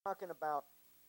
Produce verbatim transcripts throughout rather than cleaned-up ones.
talking about,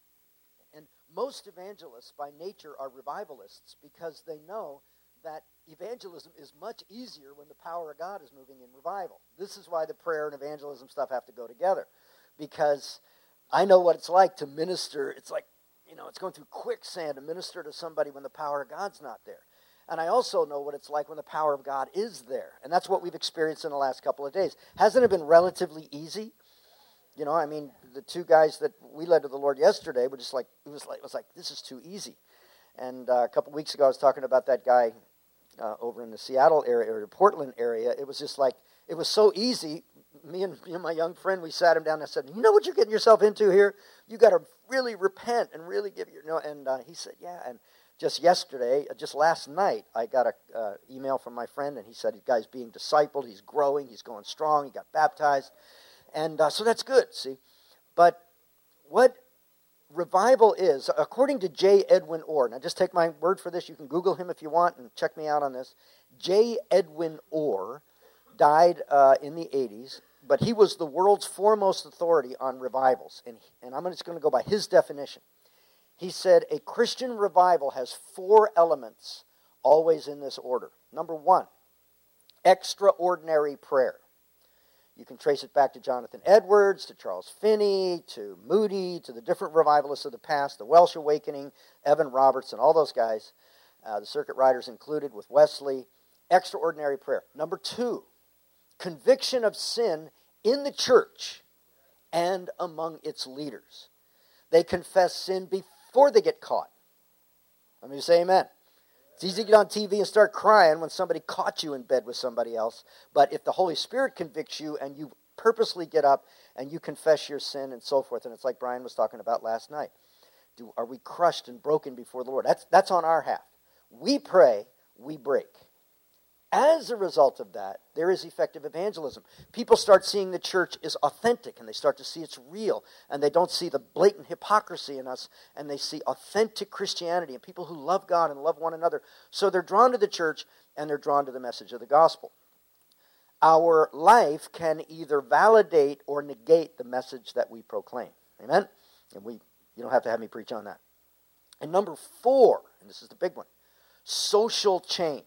and most evangelists by nature are revivalists because they know that evangelism is much easier when the power of God is moving in revival. This is why the prayer and evangelism stuff have to go together, because I know what it's like to minister. It's like, you know, it's going through quicksand to minister to somebody when the power of God's not there. And I also know what it's like when the power of God is there. And that's what we've experienced in the last couple of days. Hasn't it been relatively easy? You know, I mean, the two guys that we led to the Lord yesterday were just like, it was like, it was like this is too easy. And uh, a couple of weeks ago, I was talking about that guy uh, over in the Seattle area, or Portland area. It was just like, it was so easy. Me and, me and my young friend, we sat him down and I said, you know what you're getting yourself into here? You got to really repent and really give your, you know, and uh, he said, yeah. And just yesterday, just last night, I got an uh, email from my friend, and he said, the guy's being discipled, he's growing, he's going strong, he got baptized. And uh, so that's good, see. But what revival is, according to J. Edwin Orr, now just take my word for this, you can Google him if you want and check me out on this. J. Edwin Orr died uh, in the eighties, but he was the world's foremost authority on revivals. And, and I'm just going to go by his definition. He said a Christian revival has four elements always in this order. Number one, extraordinary prayer. You can trace it back to Jonathan Edwards, to Charles Finney, to Moody, to the different revivalists of the past, the Welsh Awakening, Evan Roberts, and all those guys, uh, the Circuit Riders included with Wesley. Extraordinary prayer. Number two, conviction of sin in the church and among its leaders. They confess sin before they get caught. Let me say amen. It's easy to get on T V and start crying when somebody caught you in bed with somebody else. But if the Holy Spirit convicts you and you purposely get up and you confess your sin and so forth, and it's like Brian was talking about last night, do, are we crushed and broken before the Lord? That's, that's on our half. We pray, we break. As a result of that, there is effective evangelism. People start seeing the church is authentic, and they start to see it's real, and they don't see the blatant hypocrisy in us, and they see authentic Christianity and people who love God and love one another. So they're drawn to the church, and they're drawn to the message of the gospel. Our life can either validate or negate the message that we proclaim. Amen? And we, you don't have to have me preach on that. And number four, and this is the big one, social change.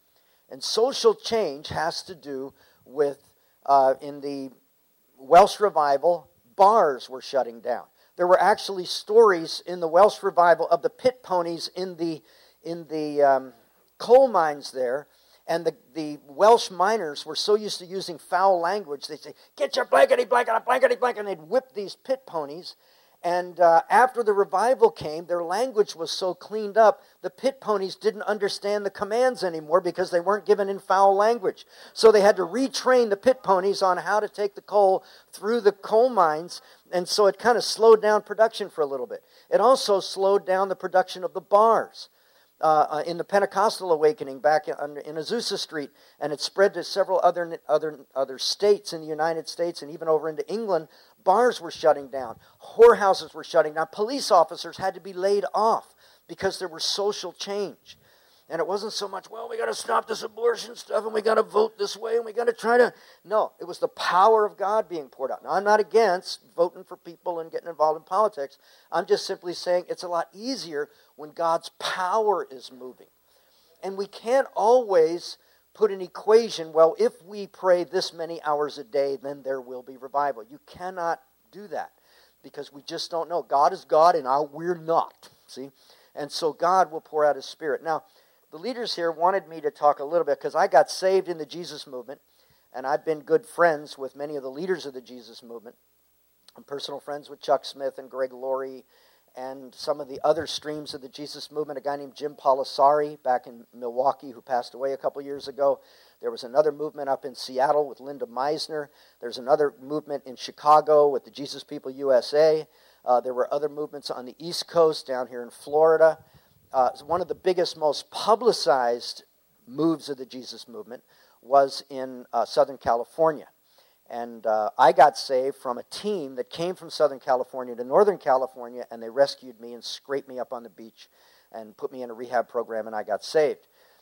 And social change has to do with, uh, in the Welsh revival, bars were shutting down. There were actually stories in the Welsh revival of the pit ponies in the in the um, coal mines there, and the, the Welsh miners were so used to using foul language, they'd say, get your blankety blanket, blankety blanket, and they'd whip these pit ponies. And uh, after the revival came, their language was so cleaned up, the pit ponies didn't understand the commands anymore because they weren't given in foul language. So they had to retrain the pit ponies on how to take the coal through the coal mines, and so it kind of slowed down production for a little bit. It also slowed down the production of the bars. Uh, in the Pentecostal awakening back in, in Azusa Street, and it spread to several other, other, other states in the United States and even over into England. Bars were shutting down. Whorehouses were shutting down. Police officers had to be laid off because there was social change. And it wasn't so much, well, we got to stop this abortion stuff and we got to vote this way and we got to try to... No, it was the power of God being poured out. Now, I'm not against voting for people and getting involved in politics. I'm just simply saying it's a lot easier when God's power is moving. And we can't always put an equation, well, if we pray this many hours a day, then there will be revival. You cannot do that because we just don't know. God is God and I, we're not, see? And so God will pour out His Spirit. Now, the leaders here wanted me to talk a little bit because I got saved in the Jesus movement, and I've been good friends with many of the leaders of the Jesus movement. I'm personal friends with Chuck Smith and Greg Laurie and some of the other streams of the Jesus movement, a guy named Jim Polisari back in Milwaukee who passed away a couple years ago. There was another movement up in Seattle with Linda Meisner. There's another movement in Chicago with the Jesus People U S A. Uh, there were other movements on the East Coast down here in Florida. Uh, one of the biggest, most publicized moves of the Jesus movement was in uh, Southern California. And uh, I got saved from a team that came from Southern California to Northern California, and they rescued me and scraped me up on the beach and put me in a rehab program, and I got saved.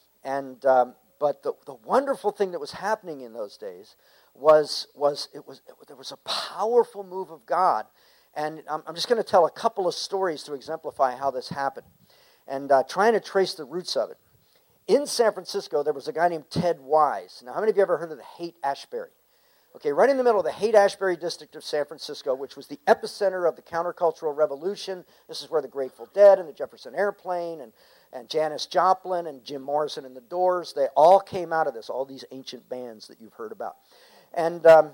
And um, but the, the wonderful thing that was happening in those days was was it was it, there was a powerful move of God. And I'm, I'm just going to tell a couple of stories to exemplify how this happened, and uh, trying to trace the roots of it. In San Francisco, there was a guy named Ted Wise. Now, how many of you ever heard of the Haight-Ashbury? Okay, right in the middle of the Haight-Ashbury district of San Francisco, which was the epicenter of the countercultural revolution. This is where the Grateful Dead and the Jefferson Airplane and, and Janis Joplin and Jim Morrison and the Doors, they all came out of this, all these ancient bands that you've heard about. And, um,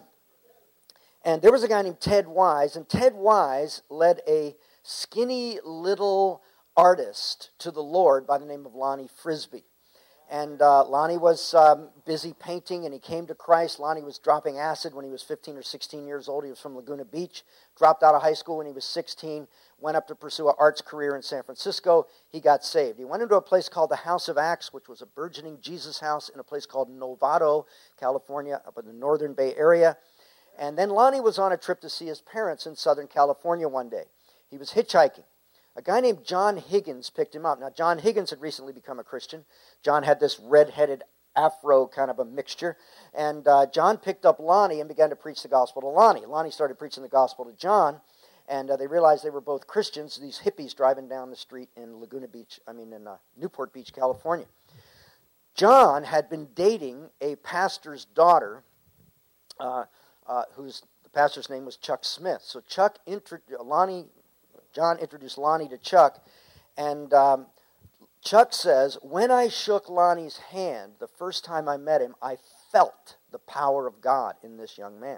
and there was a guy named Ted Wise, and Ted Wise led a skinny little artist to the Lord by the name of Lonnie Frisbee. And uh, Lonnie was um, busy painting, and he came to Christ. Lonnie was dropping acid when he was fifteen or sixteen years old. He was from Laguna Beach, dropped out of high school when he was sixteen, went up to pursue an arts career in San Francisco. He got saved. He went into a place called the House of Acts, which was a burgeoning Jesus house in a place called Novato, California, up in the Northern Bay Area. And then Lonnie was on a trip to see his parents in Southern California one day. He was hitchhiking. A guy named John Higgins picked him up. Now, John Higgins had recently become a Christian. John had this red-headed afro kind of a mixture. And uh, John picked up Lonnie and began to preach the gospel to Lonnie. Lonnie started preaching the gospel to John, and uh, they realized they were both Christians, these hippies driving down the street in Laguna Beach, I mean in uh, Newport Beach, California. John had been dating a pastor's daughter, uh, uh, whose the pastor's name was Chuck Smith. So Chuck, intro- Lonnie... John introduced Lonnie to Chuck, and um, Chuck says, when I shook Lonnie's hand the first time I met him, I felt the power of God in this young man.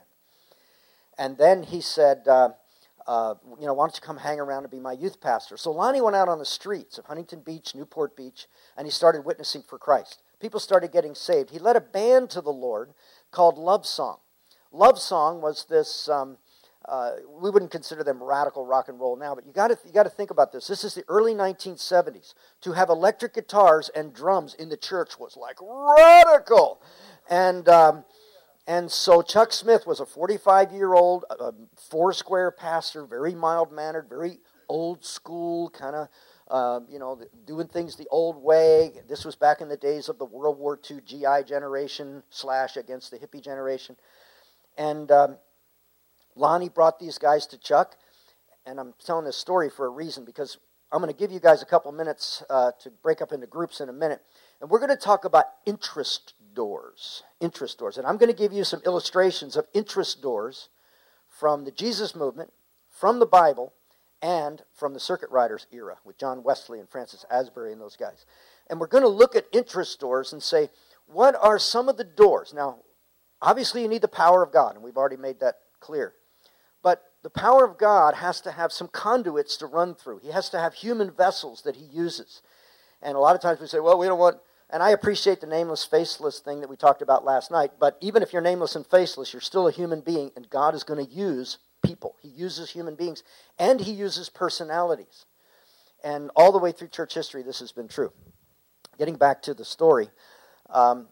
And then he said, uh, uh, you know, why don't you come hang around and be my youth pastor? So Lonnie went out on the streets of Huntington Beach, Newport Beach, and he started witnessing for Christ. People started getting saved. He led a band to the Lord called Love Song. Love Song was this... Um, Uh, we wouldn't consider them radical rock and roll now, but you got to you got to think about this. This is the early nineteen seventies. To have electric guitars and drums in the church was like radical, and um, and so Chuck Smith was a forty-five-year-old, uh, four-square pastor, very mild-mannered, very old school, kind of uh, you know doing things the old way. This was back in the days of the World War Two G I generation slash against the hippie generation, and. Um, Lonnie brought these guys to Chuck, and I'm telling this story for a reason, because I'm going to give you guys a couple minutes uh, to break up into groups in a minute, and we're going to talk about interest doors, interest doors, and I'm going to give you some illustrations of interest doors from the Jesus movement, from the Bible, and from the Circuit Riders era with John Wesley and Francis Asbury and those guys. And we're going to look at interest doors and say, what are some of the doors? Now, obviously you need the power of God, and we've already made that clear. But the power of God has to have some conduits to run through. He has to have human vessels that he uses. And a lot of times we say, well, we don't want, and I appreciate the nameless, faceless thing that we talked about last night, but even if you're nameless and faceless, you're still a human being, and God is going to use people. He uses human beings, and he uses personalities. And all the way through church history, this has been true. Getting back to the story, um,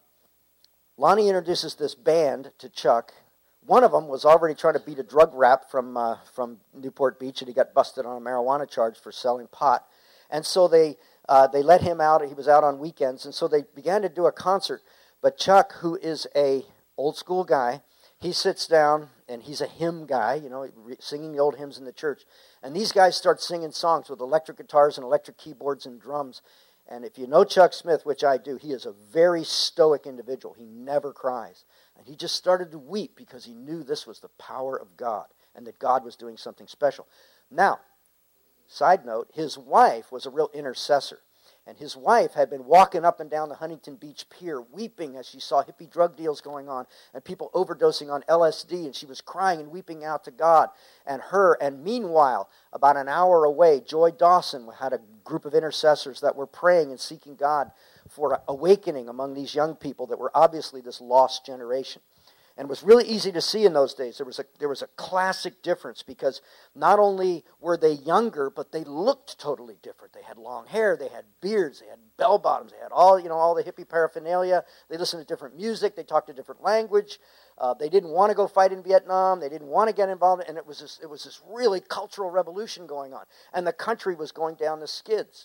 Lonnie introduces this band to Chuck. One of them was already trying to beat a drug rap from uh, from Newport Beach, and he got busted on a marijuana charge for selling pot. And so they uh, they let him out. He was out on weekends, and so they began to do a concert. But Chuck, who is a old school guy, he sits down, and he's a hymn guy, you know, singing the old hymns in the church. And these guys start singing songs with electric guitars and electric keyboards and drums. And if you know Chuck Smith, which I do, he is a very stoic individual. He never cries. And he just started to weep because he knew this was the power of God and that God was doing something special. Now, side note, his wife was a real intercessor. And his wife had been walking up and down the Huntington Beach Pier weeping as she saw hippie drug deals going on and people overdosing on L S D, and she was crying and weeping out to God and her. And meanwhile, about an hour away, Joy Dawson had a group of intercessors that were praying and seeking God for awakening among these young people that were obviously this lost generation. And it was really easy to see in those days. There was a there was a classic difference because not only were they younger, but they looked totally different. They had long hair, they had beards, they had bell bottoms, they had all you know all the hippie paraphernalia. They listened to different music, they talked a different language. Uh, they didn't want to go fight in Vietnam. They didn't want to get involved, and it was this, it was this really cultural revolution going on, and the country was going down the skids.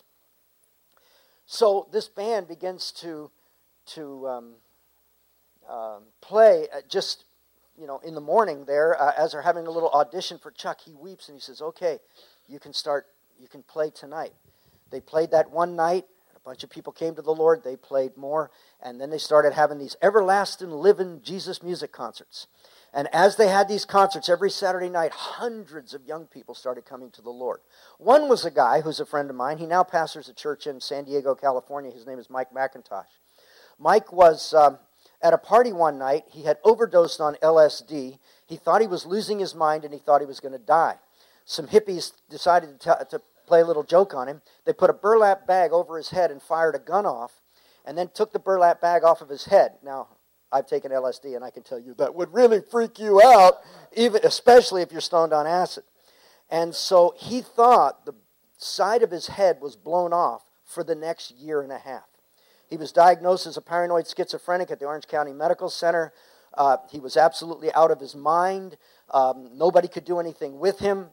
So this band begins to to um, Um, play uh, just you know, in the morning there, uh, as they're having a little audition for Chuck, he weeps and he says, okay, you can start, you can play tonight. They played that one night. A bunch of people came to the Lord. They played more. And then they started having these everlasting, living Jesus music concerts. And as they had these concerts every Saturday night, hundreds of young people started coming to the Lord. One was a guy who's a friend of mine. He now pastors a church in San Diego, California. His name is Mike McIntosh. Mike was um, at a party one night. He had overdosed on L S D. He thought he was losing his mind and he thought he was going to die. Some hippies decided to, t- to play a little joke on him. They put a burlap bag over his head and fired a gun off and then took the burlap bag off of his head. Now, I've taken L S D, and I can tell you that would really freak you out, even especially if you're stoned on acid. And so he thought the side of his head was blown off for the next year and a half. He was diagnosed as a paranoid schizophrenic at the Orange County Medical Center. Uh, he was absolutely out of his mind. Um, nobody could do anything with him.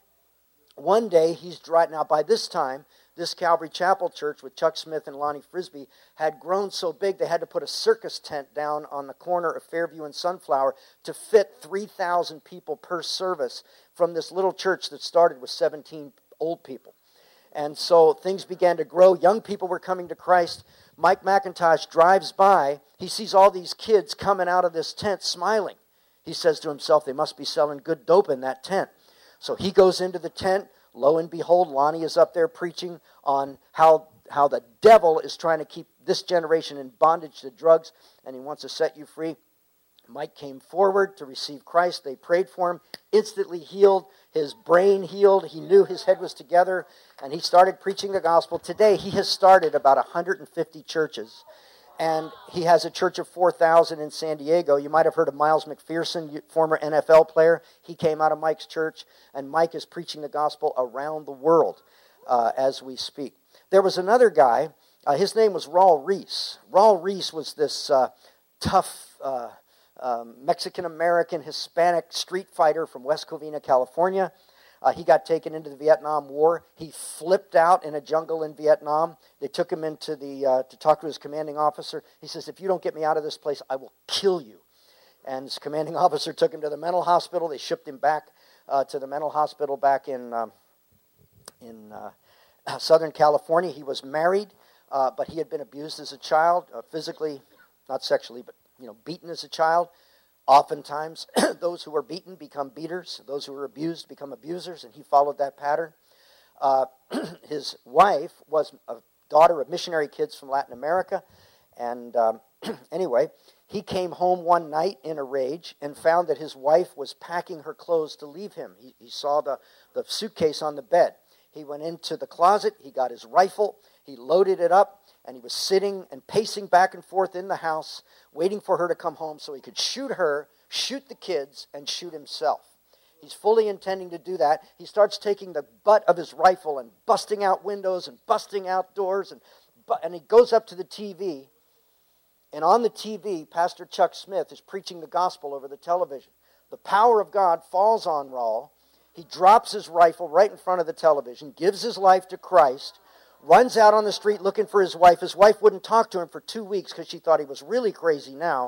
One day, he's driving. Now, by this time, this Calvary Chapel church with Chuck Smith and Lonnie Frisbee had grown so big they had to put a circus tent down on the corner of Fairview and Sunflower to fit three thousand people per service from this little church that started with seventeen old people. And so things began to grow. Young people were coming to Christ. Mike McIntosh drives by. He sees all these kids coming out of this tent smiling. He says to himself, they must be selling good dope in that tent. So he goes into the tent. Lo and behold, Lonnie is up there preaching on how, how the devil is trying to keep this generation in bondage to drugs, and he wants to set you free. Mike came forward to receive Christ. They prayed for him, instantly healed. His brain healed. He knew his head was together, and he started preaching the gospel. Today, he has started about one hundred fifty churches, and he has a church of four thousand in San Diego. You might have heard of Miles McPherson, former N F L player. He came out of Mike's church, and Mike is preaching the gospel around the world uh, as we speak. There was another guy. Uh, his name was Raul Reese. Raul Reese was this uh, tough uh, um, Mexican-American Hispanic street fighter from West Covina, California. Uh, he got taken into the Vietnam War. He flipped out in a jungle in Vietnam. They took him into the uh, to talk to his commanding officer. He says, if you don't get me out of this place, I will kill you. And his commanding officer took him to the mental hospital. They shipped him back uh, to the mental hospital back in, um, in uh, Southern California. He was married, uh, but he had been abused as a child, uh, physically, not sexually, but you know, beaten as a child. Oftentimes, those who are beaten become beaters. Those who are abused become abusers, and he followed that pattern. Uh, his wife was a daughter of missionary kids from Latin America, and um, anyway, he came home one night in a rage and found that his wife was packing her clothes to leave him. He, he saw the, the suitcase on the bed. He went into the closet, he got his rifle, he loaded it up, and he was sitting and pacing back and forth in the house, waiting for her to come home so he could shoot her, shoot the kids, and shoot himself. He's fully intending to do that. He starts taking the butt of his rifle and busting out windows and busting out doors, and, and he goes up to the T V, and on the T V, Pastor Chuck Smith is preaching the gospel over the television. The power of God falls on Raul. He drops his rifle right in front of the television, gives his life to Christ, runs out on the street looking for his wife. His wife wouldn't talk to him for two weeks because she thought he was really crazy now.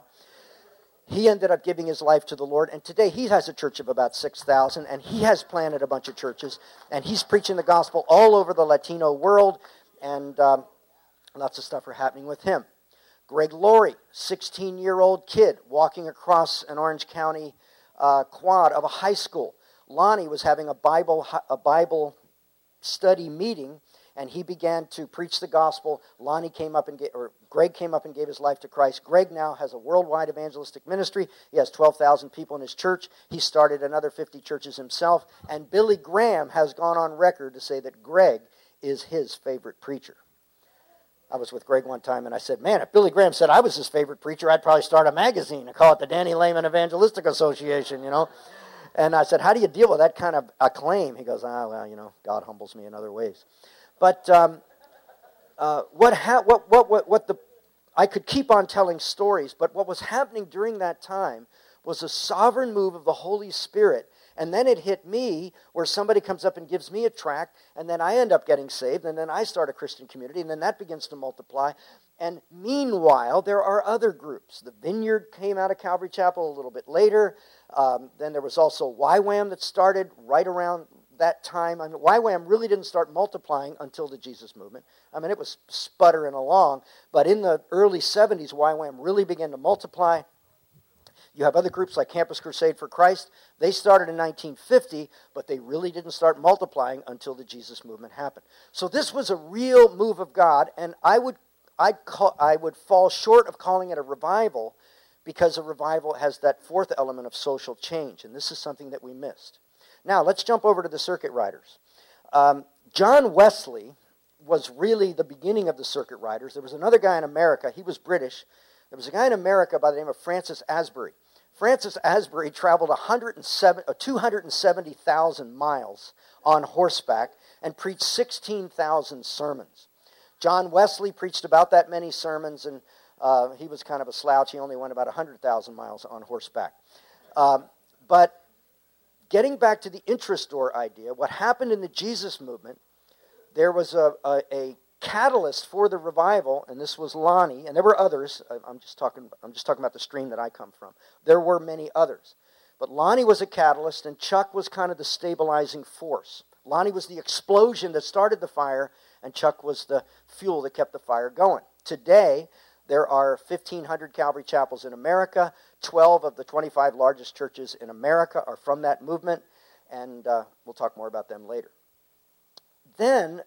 He ended up giving his life to the Lord, and today he has a church of about six thousand, and he has planted a bunch of churches, and he's preaching the gospel all over the Latino world, and um, lots of stuff are happening with him. Greg Laurie, sixteen-year-old kid walking across an Orange County uh, quad of a high school. Lonnie was having a Bible a Bible study meeting, and he began to preach the gospel. Lonnie came up and gave, or Greg came up and gave his life to Christ. Greg now has a worldwide evangelistic ministry. He has twelve thousand people in his church. He started another fifty churches himself. And Billy Graham has gone on record to say that Greg is his favorite preacher. I was with Greg one time, and I said, man, if Billy Graham said I was his favorite preacher, I'd probably start a magazine and call it the Danny Lehman Evangelistic Association, you know. And I said, how do you deal with that kind of acclaim? He goes, ah, well, you know, God humbles me in other ways. But um, uh, what, ha- what, what, what, what the, I could keep on telling stories, but what was happening during that time was a sovereign move of the Holy Spirit. And then it hit me where somebody comes up and gives me a tract, and then I end up getting saved, and then I start a Christian community, and then that begins to multiply. And meanwhile, there are other groups. The Vineyard came out of Calvary Chapel a little bit later. Um, then there was also Y WAM that started right around that time. I mean, Y WAM really didn't start multiplying until the Jesus Movement. I mean, it was sputtering along. But in the early seventies, Y WAM really began to multiply. You have other groups like Campus Crusade for Christ. They started in nineteen fifty, but they really didn't start multiplying until the Jesus Movement happened. So this was a real move of God, and I would I'd call, I would fall short of calling it a revival, because a revival has that fourth element of social change, and this is something that we missed. Now, let's jump over to the Circuit Riders. Um, John Wesley was really the beginning of the Circuit Riders. There was another guy in America. He was British. There was a guy in America by the name of Francis Asbury. Francis Asbury traveled one hundred seven, two hundred seventy thousand miles on horseback and preached sixteen thousand sermons. John Wesley preached about that many sermons, and uh, he was kind of a slouch. He only went about one hundred thousand miles on horseback. Um, but getting back to the interest door idea, what happened in the Jesus Movement, there was a, a, a catalyst for the revival, and this was Lonnie, and there were others. I'm just talking. I'm just talking about the stream that I come from. There were many others, but Lonnie was a catalyst, and Chuck was kind of the stabilizing force. Lonnie was the explosion that started the fire, and Chuck was the fuel that kept the fire going. Today, there are fifteen hundred Calvary Chapels in America. twelve of the twenty-five largest churches in America are from that movement, and uh, we'll talk more about them later. Then,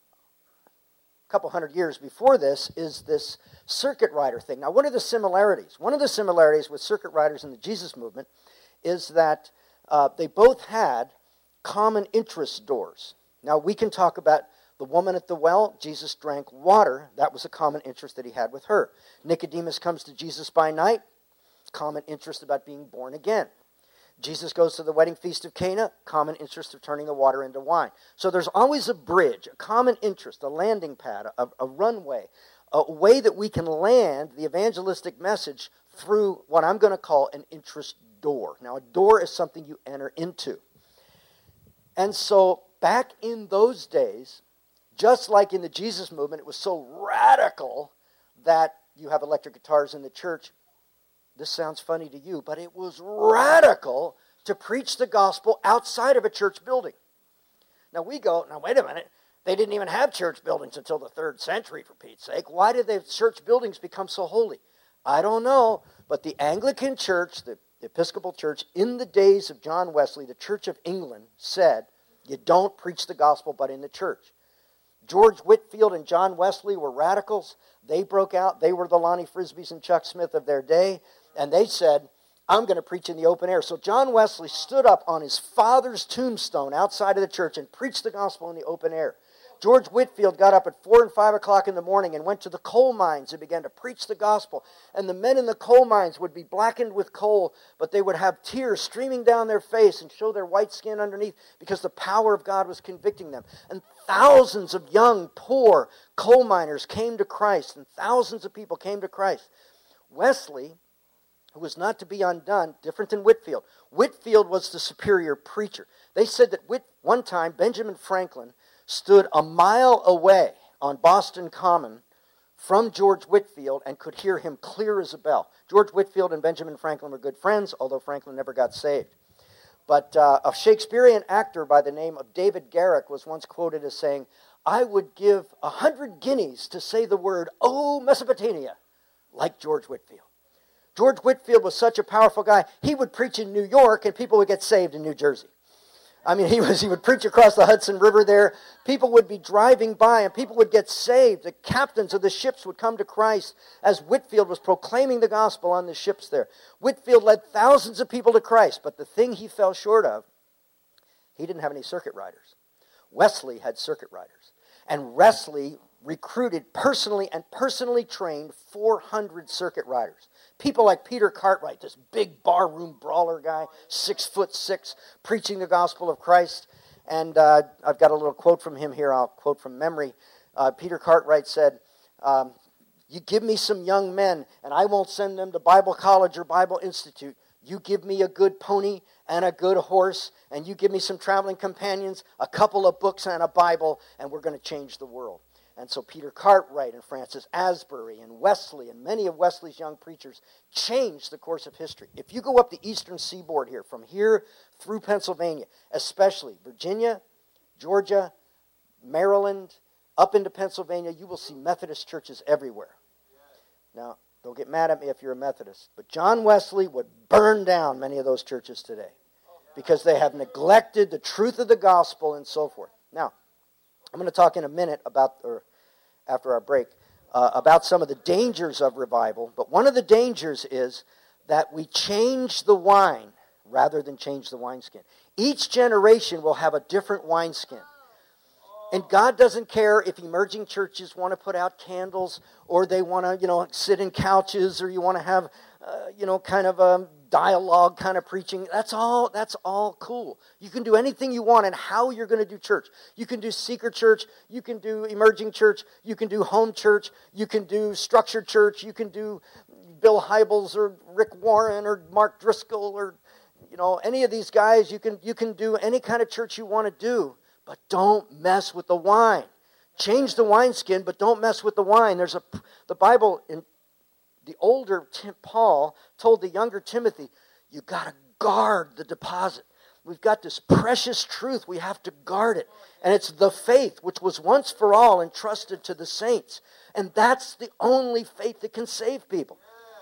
a couple hundred years before this, is this Circuit Rider thing. Now, what are the similarities? One of the similarities with Circuit Riders and the Jesus Movement is that uh, they both had common interest doors. Now, we can talk about the woman at the well. Jesus drank water. That was a common interest that he had with her. Nicodemus comes to Jesus by night. Common interest about being born again. Jesus goes to the wedding feast of Cana. Common interest of turning the water into wine. So there's always a bridge, a common interest, a landing pad, a, a runway, a way that we can land the evangelistic message through what I'm going to call an interest door. Now, a door is something you enter into. And so back in those days, just like in the Jesus Movement, it was so radical that you have electric guitars in the church. This sounds funny to you, but it was radical to preach the gospel outside of a church building. Now we go, now wait a minute, they didn't even have church buildings until the third century, for Pete's sake. Why did the church buildings become so holy? I don't know, but the Anglican Church, the Episcopal Church, in the days of John Wesley, the Church of England, said, you don't preach the gospel but in the church. George Whitefield and John Wesley were radicals. They broke out. They were the Lonnie Frisbees and Chuck Smith of their day. And they said, I'm going to preach in the open air. So John Wesley stood up on his father's tombstone outside of the church and preached the gospel in the open air. George Whitefield got up at four and five o'clock in the morning and went to the coal mines and began to preach the gospel. And the men in the coal mines would be blackened with coal, but they would have tears streaming down their face and show their white skin underneath because the power of God was convicting them. And thousands of young, poor coal miners came to Christ, and thousands of people came to Christ. Wesley, who was not to be undone, different than Whitefield. Whitefield was the superior preacher. They said that Whit, one time Benjamin Franklin stood a mile away on Boston Common from George Whitefield and could hear him clear as a bell. George Whitefield and Benjamin Franklin were good friends, although Franklin never got saved. But uh, a Shakespearean actor by the name of David Garrick was once quoted as saying, I would give a hundred guineas to say the word, oh, Mesopotamia, like George Whitefield. George Whitefield was such a powerful guy, he would preach in New York and people would get saved in New Jersey. I mean, he was he would preach across the Hudson River there. People would be driving by and people would get saved. The captains of the ships would come to Christ as Whitefield was proclaiming the gospel on the ships there. Whitefield led thousands of people to Christ, but the thing he fell short of, he didn't have any circuit riders. Wesley had circuit riders. And Wesley recruited personally and personally trained four hundred circuit riders. People like Peter Cartwright, this big barroom brawler guy, six foot six, preaching the gospel of Christ. And uh, I've got a little quote from him here. I'll quote from memory. Uh, Peter Cartwright said, um, you give me some young men, and I won't send them to Bible college or Bible Institute. You give me a good pony and a good horse, and you give me some traveling companions, a couple of books and a Bible, and we're going to change the world. And so Peter Cartwright and Francis Asbury and Wesley and many of Wesley's young preachers changed the course of history. If you go up the eastern seaboard here, from here through Pennsylvania, especially Virginia, Georgia, Maryland, up into Pennsylvania, you will see Methodist churches everywhere. Now, don't get mad at me if you're a Methodist, but John Wesley would burn down many of those churches today because they have neglected the truth of the gospel and so forth. Now, I'm going to talk in a minute about, or after our break, uh, about some of the dangers of revival. But one of the dangers is that we change the wine rather than change the wineskin. Each generation will have a different wineskin. And God doesn't care if emerging churches want to put out candles, or they want to, you know, sit in couches, or you want to have, uh, you know, kind of a dialogue kind of preaching. That's all. That's all cool. You can do anything you want, and how you're going to do church. You can do seeker church. You can do emerging church. You can do home church. You can do structured church. You can do Bill Hybels or Rick Warren or Mark Driscoll or, you know, any of these guys. You can you can do any kind of church you want to do. But don't mess with the wine. Change the wineskin, but don't mess with the wine. There's a the Bible in the older Tim, Paul told the younger Timothy, you got to guard the deposit. We've got this precious truth. We have to guard it. And it's the faith which was once for all entrusted to the saints. And that's the only faith that can save people.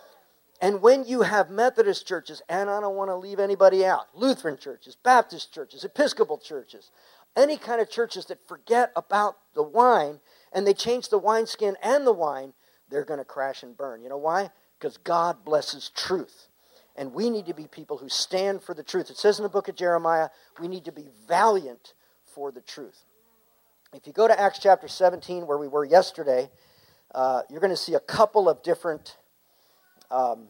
And when you have Methodist churches, and I don't want to leave anybody out, Lutheran churches, Baptist churches, Episcopal churches, any kind of churches that forget about the wine and they change the wineskin and the wine, they're going to crash and burn. You know why? Because God blesses truth. And we need to be people who stand for the truth. It says in the book of Jeremiah, we need to be valiant for the truth. If you go to Acts chapter seventeen, where we were yesterday, uh, you're going to see a couple of different, um,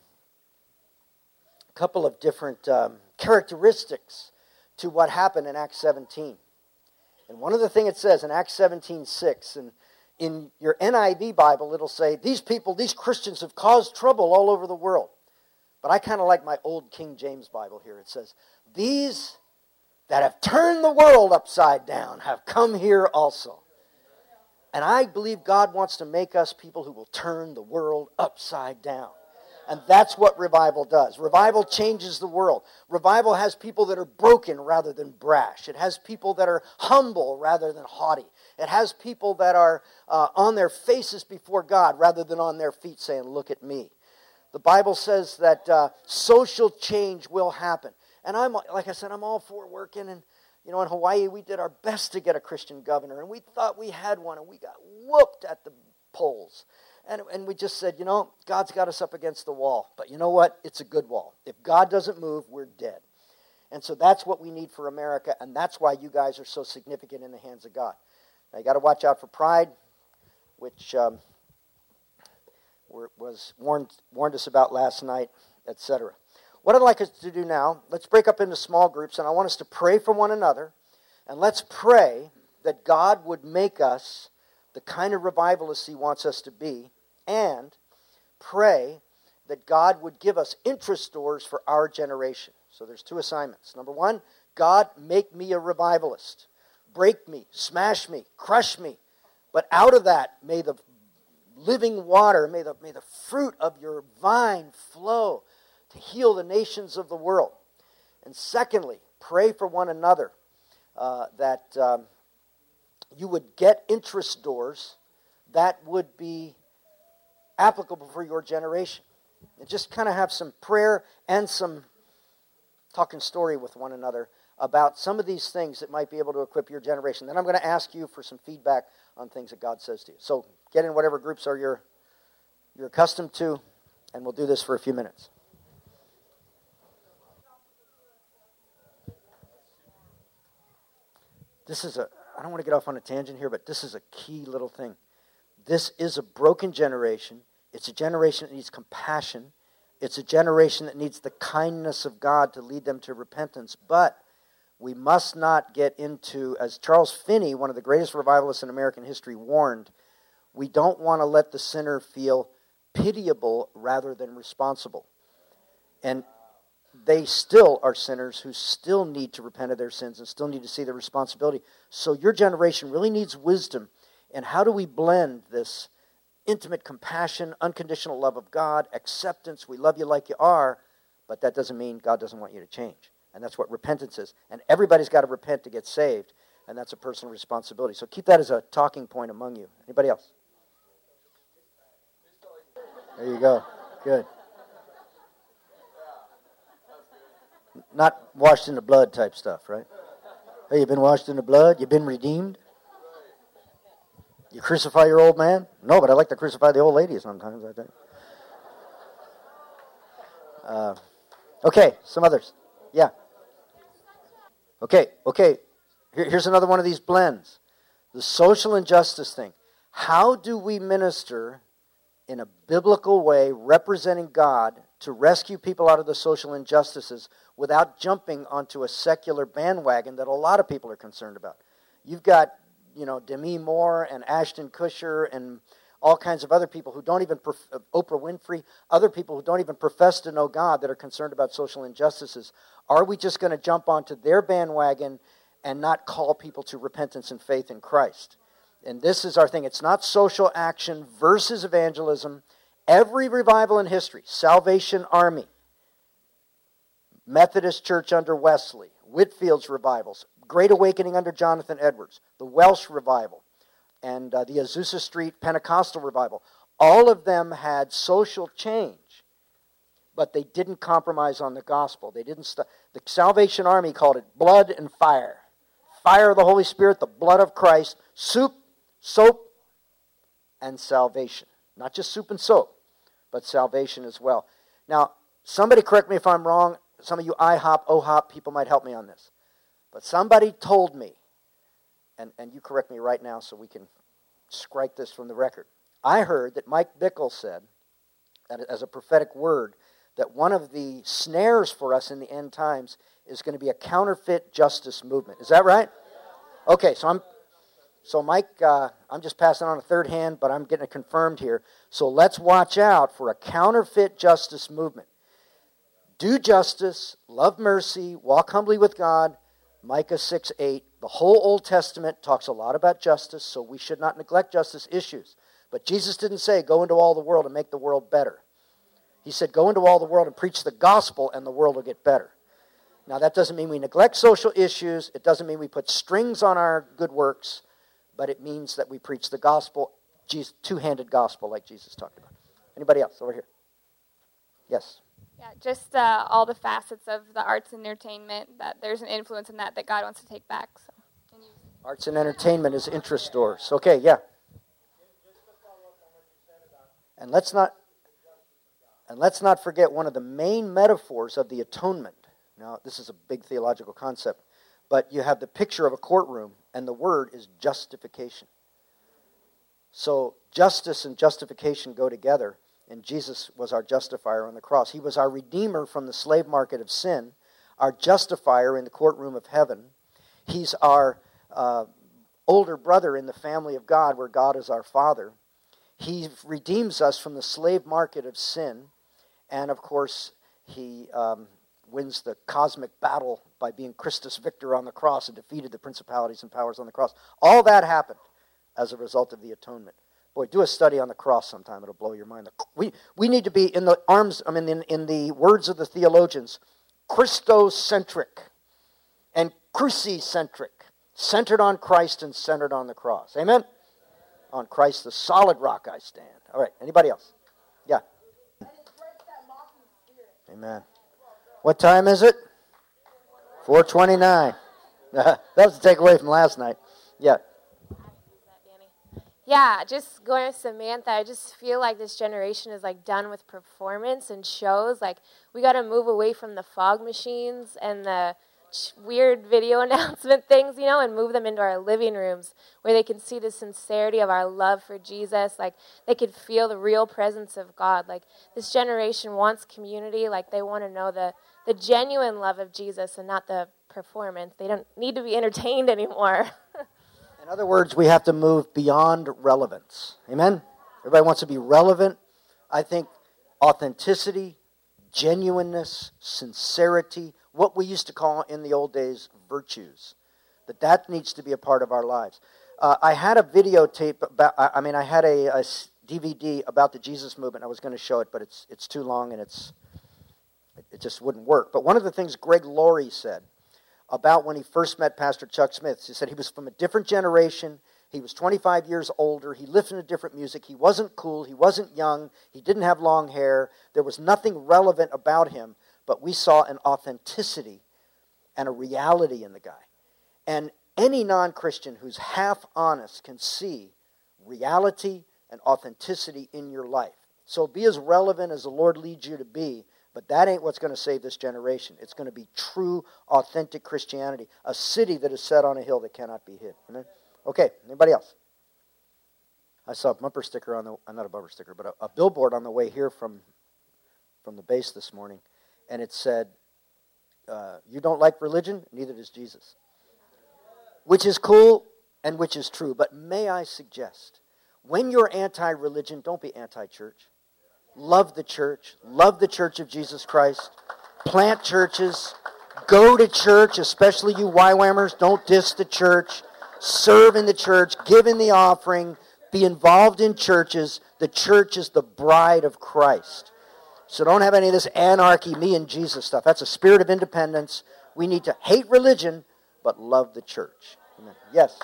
couple of different um, characteristics to what happened in Acts seventeen. And one of the things it says in Acts seventeen six, and in your N I V Bible, it'll say, these people, these Christians have caused trouble all over the world. But I kind of like my old King James Bible here. It says, these that have turned the world upside down have come here also. And I believe God wants to make us people who will turn the world upside down. And that's what revival does. Revival changes the world. Revival has people that are broken rather than brash. It has people that are humble rather than haughty. It has people that are uh, on their faces before God rather than on their feet saying, look at me. The Bible says that uh, social change will happen. And I'm, like I said, I'm all for working. And, you know, in Hawaii, we did our best to get a Christian governor. And we thought we had one, and we got whooped at the polls. And, and we just said, you know, God's got us up against the wall. But you know what? It's a good wall. If God doesn't move, we're dead. And so that's what we need for America, and that's why you guys are so significant in the hands of God. Now, you got to watch out for pride, which um, were, was warned, warned us about last night, et cetera. What I'd like us to do now, let's break up into small groups, and I want us to pray for one another, and let's pray that God would make us the kind of revivalists He wants us to be, and pray that God would give us interest doors for our generation. So there's two assignments. Number one, God, make me a revivalist. Break me, smash me, crush me. But out of that, may the living water, may the, may the fruit of your vine flow to heal the nations of the world. And secondly, pray for one another uh, that um, you would get interest doors that would be applicable for your generation. And just kind of have some prayer and some talking story with one another about some of these things that might be able to equip your generation. Then I'm going to ask you for some feedback on things that God says to you. So get in whatever groups are you're, you're accustomed to, and we'll do this for a few minutes. This is a, I don't want to get off on a tangent here, but this is a key little thing. This is a broken generation. It's a generation that needs compassion. It's a generation that needs the kindness of God to lead them to repentance. But we must not get into, as Charles Finney, one of the greatest revivalists in American history, warned, we don't want to let the sinner feel pitiable rather than responsible. And they still are sinners who still need to repent of their sins and still need to see their responsibility. So your generation really needs wisdom And how do we blend this intimate compassion, unconditional love of God, acceptance, we love you like you are, but that doesn't mean God doesn't want you to change. And that's what repentance is. And everybody's got to repent to get saved, and that's a personal responsibility. So keep that as a talking point among you. Anybody else? There you go. Good. Not washed in the blood type stuff, right? Hey, you've been washed in the blood? You've been redeemed? You crucify your old man? No, but I like to crucify the old lady sometimes, I think. Uh, okay, some others. Yeah. Okay, okay. Here, here's another one of these blends. The social injustice thing. How do we minister in a biblical way, representing God, to rescue people out of the social injustices without jumping onto a secular bandwagon that a lot of people are concerned about? You've got, you know, Demi Moore and Ashton Kutcher and all kinds of other people who don't even, prof- Oprah Winfrey, other people who don't even profess to know God that are concerned about social injustices. Are we just going to jump onto their bandwagon and not call people to repentance and faith in Christ? And this is our thing. It's not social action versus evangelism. Every revival in history, Salvation Army, Methodist Church under Wesley, Whitfield's revivals, Great Awakening under Jonathan Edwards, the Welsh revival, and uh, the Azusa Street Pentecostal revival, all of them had social change, but they didn't compromise on the gospel. They didn't. St- the Salvation Army called it blood and fire. Fire of the Holy Spirit, the blood of Christ, soup, soap, and salvation. Not just soup and soap, but salvation as well. Now, somebody correct me if I'm wrong. Some of you I hop, O hop people might help me on this. But somebody told me, and, and you correct me right now so we can strike this from the record. I heard that Mike Bickle said, that as a prophetic word, that one of the snares for us in the end times is going to be a counterfeit justice movement. Is that right? Okay, so I'm, so Mike, uh, I'm just passing on a third hand, but I'm getting it confirmed here. So let's watch out for a counterfeit justice movement. Do justice, love mercy, walk humbly with God. Micah six eight. The whole Old Testament talks a lot about justice, so we should not neglect justice issues. But Jesus didn't say, go into all the world and make the world better. He said, go into all the world and preach the gospel, and the world will get better. Now, that doesn't mean we neglect social issues. It doesn't mean we put strings on our good works. But it means that we preach the gospel, Jesus, two-handed gospel, like Jesus talked about. Anybody else over here? Yes. Yeah, just uh, all the facets of the arts and entertainment, that there's an influence in that that God wants to take back. So, and you... Arts and entertainment is interest stores. Okay, yeah. And let's not and let's not forget one of the main metaphors of the atonement. Now, this is a big theological concept, but you have the picture of a courtroom, and the word is justification. So justice and justification go together. And Jesus was our justifier on the cross. He was our redeemer from the slave market of sin, our justifier in the courtroom of heaven. He's our uh, older brother in the family of God, where God is our Father. He redeems us from the slave market of sin. And, of course, he um, wins the cosmic battle by being Christus Victor on the cross and defeated the principalities and powers on the cross. All that happened as a result of the atonement. Boy, do a study on the cross sometime. It'll blow your mind. We we need to be in the arms, I mean, in, in the words of the theologians, Christocentric and crucicentric, centered on Christ and centered on the cross. Amen? On Christ, the solid rock I stand. All right, anybody else? Yeah. Amen. What time is it? four twenty-nine. That was the takeaway from last night. Yeah. Yeah, just going with Samantha, I just feel like this generation is like done with performance and shows. Like, we got to move away from the fog machines and the ch- weird video announcement things, you know, and move them into our living rooms where they can see the sincerity of our love for Jesus. Like, they could feel the real presence of God. Like, this generation wants community. Like, they want to know the, the genuine love of Jesus and not the performance. They don't need to be entertained anymore. In other words, we have to move beyond relevance. Amen? Everybody wants to be relevant. I think authenticity, genuineness, sincerity, what we used to call in the old days virtues, that that needs to be a part of our lives. Uh, I had a videotape about, I I mean, I had a, a s- D V D about the Jesus movement. I was going to show it, but it's it's too long and it's it, it just wouldn't work. But one of the things Greg Laurie said about when he first met Pastor Chuck Smith, he said he was from a different generation. He was twenty-five years older. He listened to different music. He wasn't cool. He wasn't young. He didn't have long hair. There was nothing relevant about him, but we saw an authenticity and a reality in the guy. And any non-Christian who's half honest can see reality and authenticity in your life. So be as relevant as the Lord leads you to be, but that ain't what's going to save this generation. It's going to be true, authentic Christianity, a city that is set on a hill that cannot be hid. Amen? Okay, anybody else? I saw a bumper sticker on the, uh, not a bumper sticker, but a, a billboard on the way here from, from the base this morning, and it said, uh, you don't like religion? Neither does Jesus. Which is cool and which is true. But may I suggest, when you're anti-religion, don't be anti-church. Love the church. Love the Church of Jesus Christ. Plant churches. Go to church, especially you Y WAMers. Don't diss the church. Serve in the church. Give in the offering. Be involved in churches. The church is the bride of Christ. So don't have any of this anarchy, me and Jesus stuff. That's a spirit of independence. We need to hate religion, but love the church. Amen. Yes?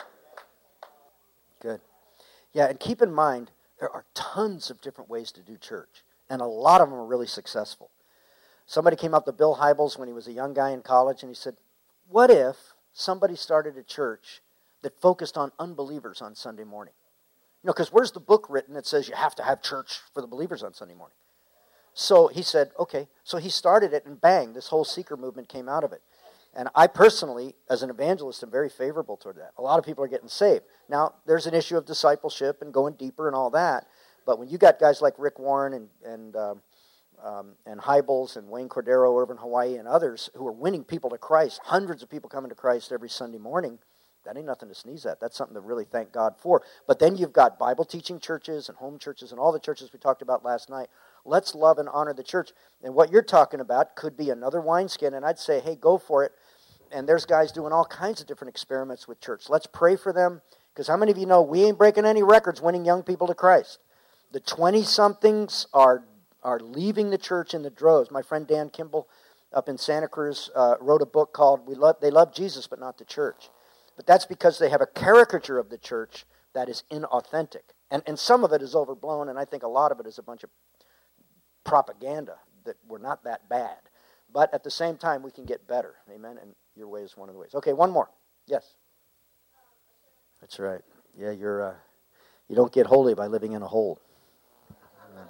Good. Yeah, and keep in mind, there are tons of different ways to do church, and a lot of them are really successful. Somebody came up to Bill Hybels when he was a young guy in college, and he said, what if somebody started a church that focused on unbelievers on Sunday morning? You know, because where's the book written that says you have to have church for the believers on Sunday morning? So he said, okay. So he started it, and bang, this whole seeker movement came out of it. And I personally, as an evangelist, am very favorable toward that. A lot of people are getting saved. Now, there's an issue of discipleship and going deeper and all that. But when you got guys like Rick Warren and and um, um, and Hybels and Wayne Cordero over in Hawaii and others who are winning people to Christ, hundreds of people coming to Christ every Sunday morning, that ain't nothing to sneeze at. That's something to really thank God for. But then you've got Bible teaching churches and home churches and all the churches we talked about last night. Let's love and honor the church. And what you're talking about could be another wineskin, and I'd say, hey, go for it. And there's guys doing all kinds of different experiments with church. Let's pray for them, because how many of you know we ain't breaking any records winning young people to Christ? The twenty-somethings are are leaving the church in the droves. My friend Dan Kimball up in Santa Cruz uh, wrote a book called "We Love They Love Jesus, but Not the Church." But that's because they have a caricature of the church that is inauthentic. And, and some of it is overblown, and I think a lot of it is a bunch of propaganda that we're not that bad. But at the same time, we can get better. Amen? And your way is one of the ways. Okay, one more. Yes? That's right. Yeah, you're. Uh, you don't get holy by living in a hole. Amen.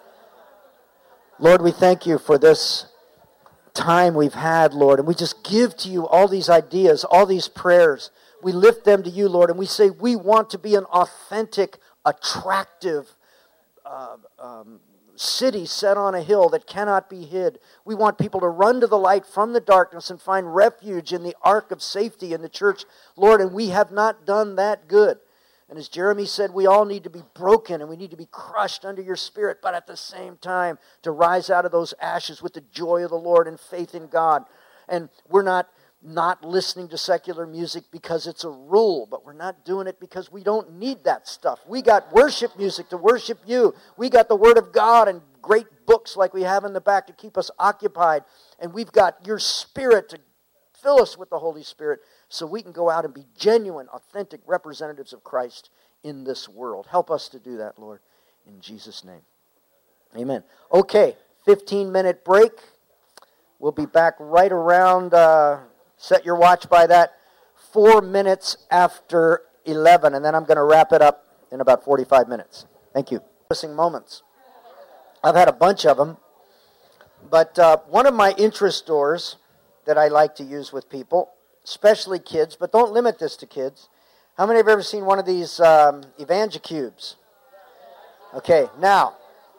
Lord, we thank you for this time we've had, Lord, and we just give to you all these ideas, all these prayers. We lift them to you, Lord, and we say we want to be an authentic, attractive uh, um, city set on a hill that cannot be hid. We want people to run to the light from the darkness and find refuge in the ark of safety in the church, Lord, and we have not done that good. And as Jeremy said, we all need to be broken and we need to be crushed under your Spirit, but at the same time to rise out of those ashes with the joy of the Lord and faith in God. And we're not not listening to secular music because it's a rule, but we're not doing it because we don't need that stuff. We got worship music to worship you. We got the Word of God and great books like we have in the back to keep us occupied. And we've got your Spirit to fill us with the Holy Spirit so we can go out and be genuine, authentic representatives of Christ in this world. Help us to do that, Lord, in Jesus' name. Amen. Okay, fifteen-minute break. We'll be back right around, uh, set your watch by that, four minutes after eleven, and then I'm going to wrap it up in about forty-five minutes. Thank you. Missing moments. I've had a bunch of them, but uh, one of my interest doors that I like to use with people, especially kids, but don't limit this to kids. How many have ever seen one of these um, EvangeCubes? Okay, now,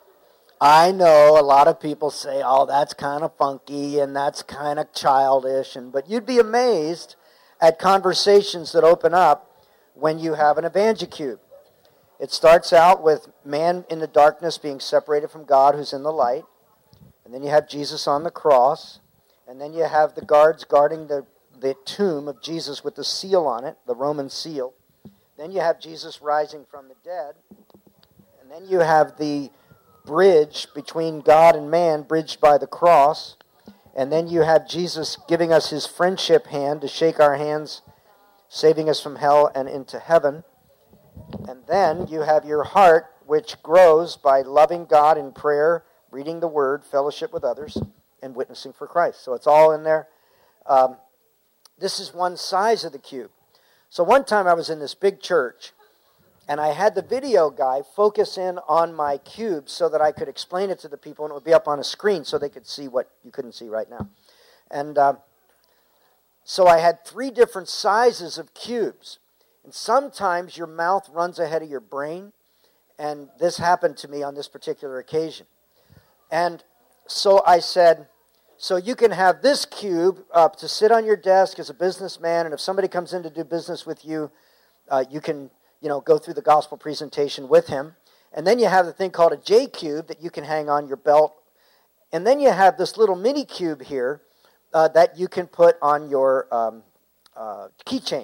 I know a lot of people say, oh, that's kind of funky and that's kind of childish, and but you'd be amazed at conversations that open up when you have an EvangeCube. It starts out with man in the darkness being separated from God who's in the light, and then you have Jesus on the cross, and then you have the guards guarding the, the tomb of Jesus with the seal on it, the Roman seal. Then you have Jesus rising from the dead. And then you have the bridge between God and man, bridged by the cross. And then you have Jesus giving us his friendship hand to shake our hands, saving us from hell and into heaven. And then you have your heart, which grows by loving God in prayer, reading the Word, fellowship with others, and witnessing for Christ. So it's all in there. Um, this is one size of the cube. So one time I was in this big church, and I had the video guy focus in on my cube so that I could explain it to the people, and it would be up on a screen so they could see what you couldn't see right now. And uh, so I had three different sizes of cubes. And sometimes your mouth runs ahead of your brain, and this happened to me on this particular occasion. And so I said, so you can have this cube uh, to sit on your desk as a businessman, and if somebody comes in to do business with you, uh, you can, you know, go through the gospel presentation with him. And then you have the thing called a J cube that you can hang on your belt. And then you have this little mini cube here uh, that you can put on your um, uh, keychain.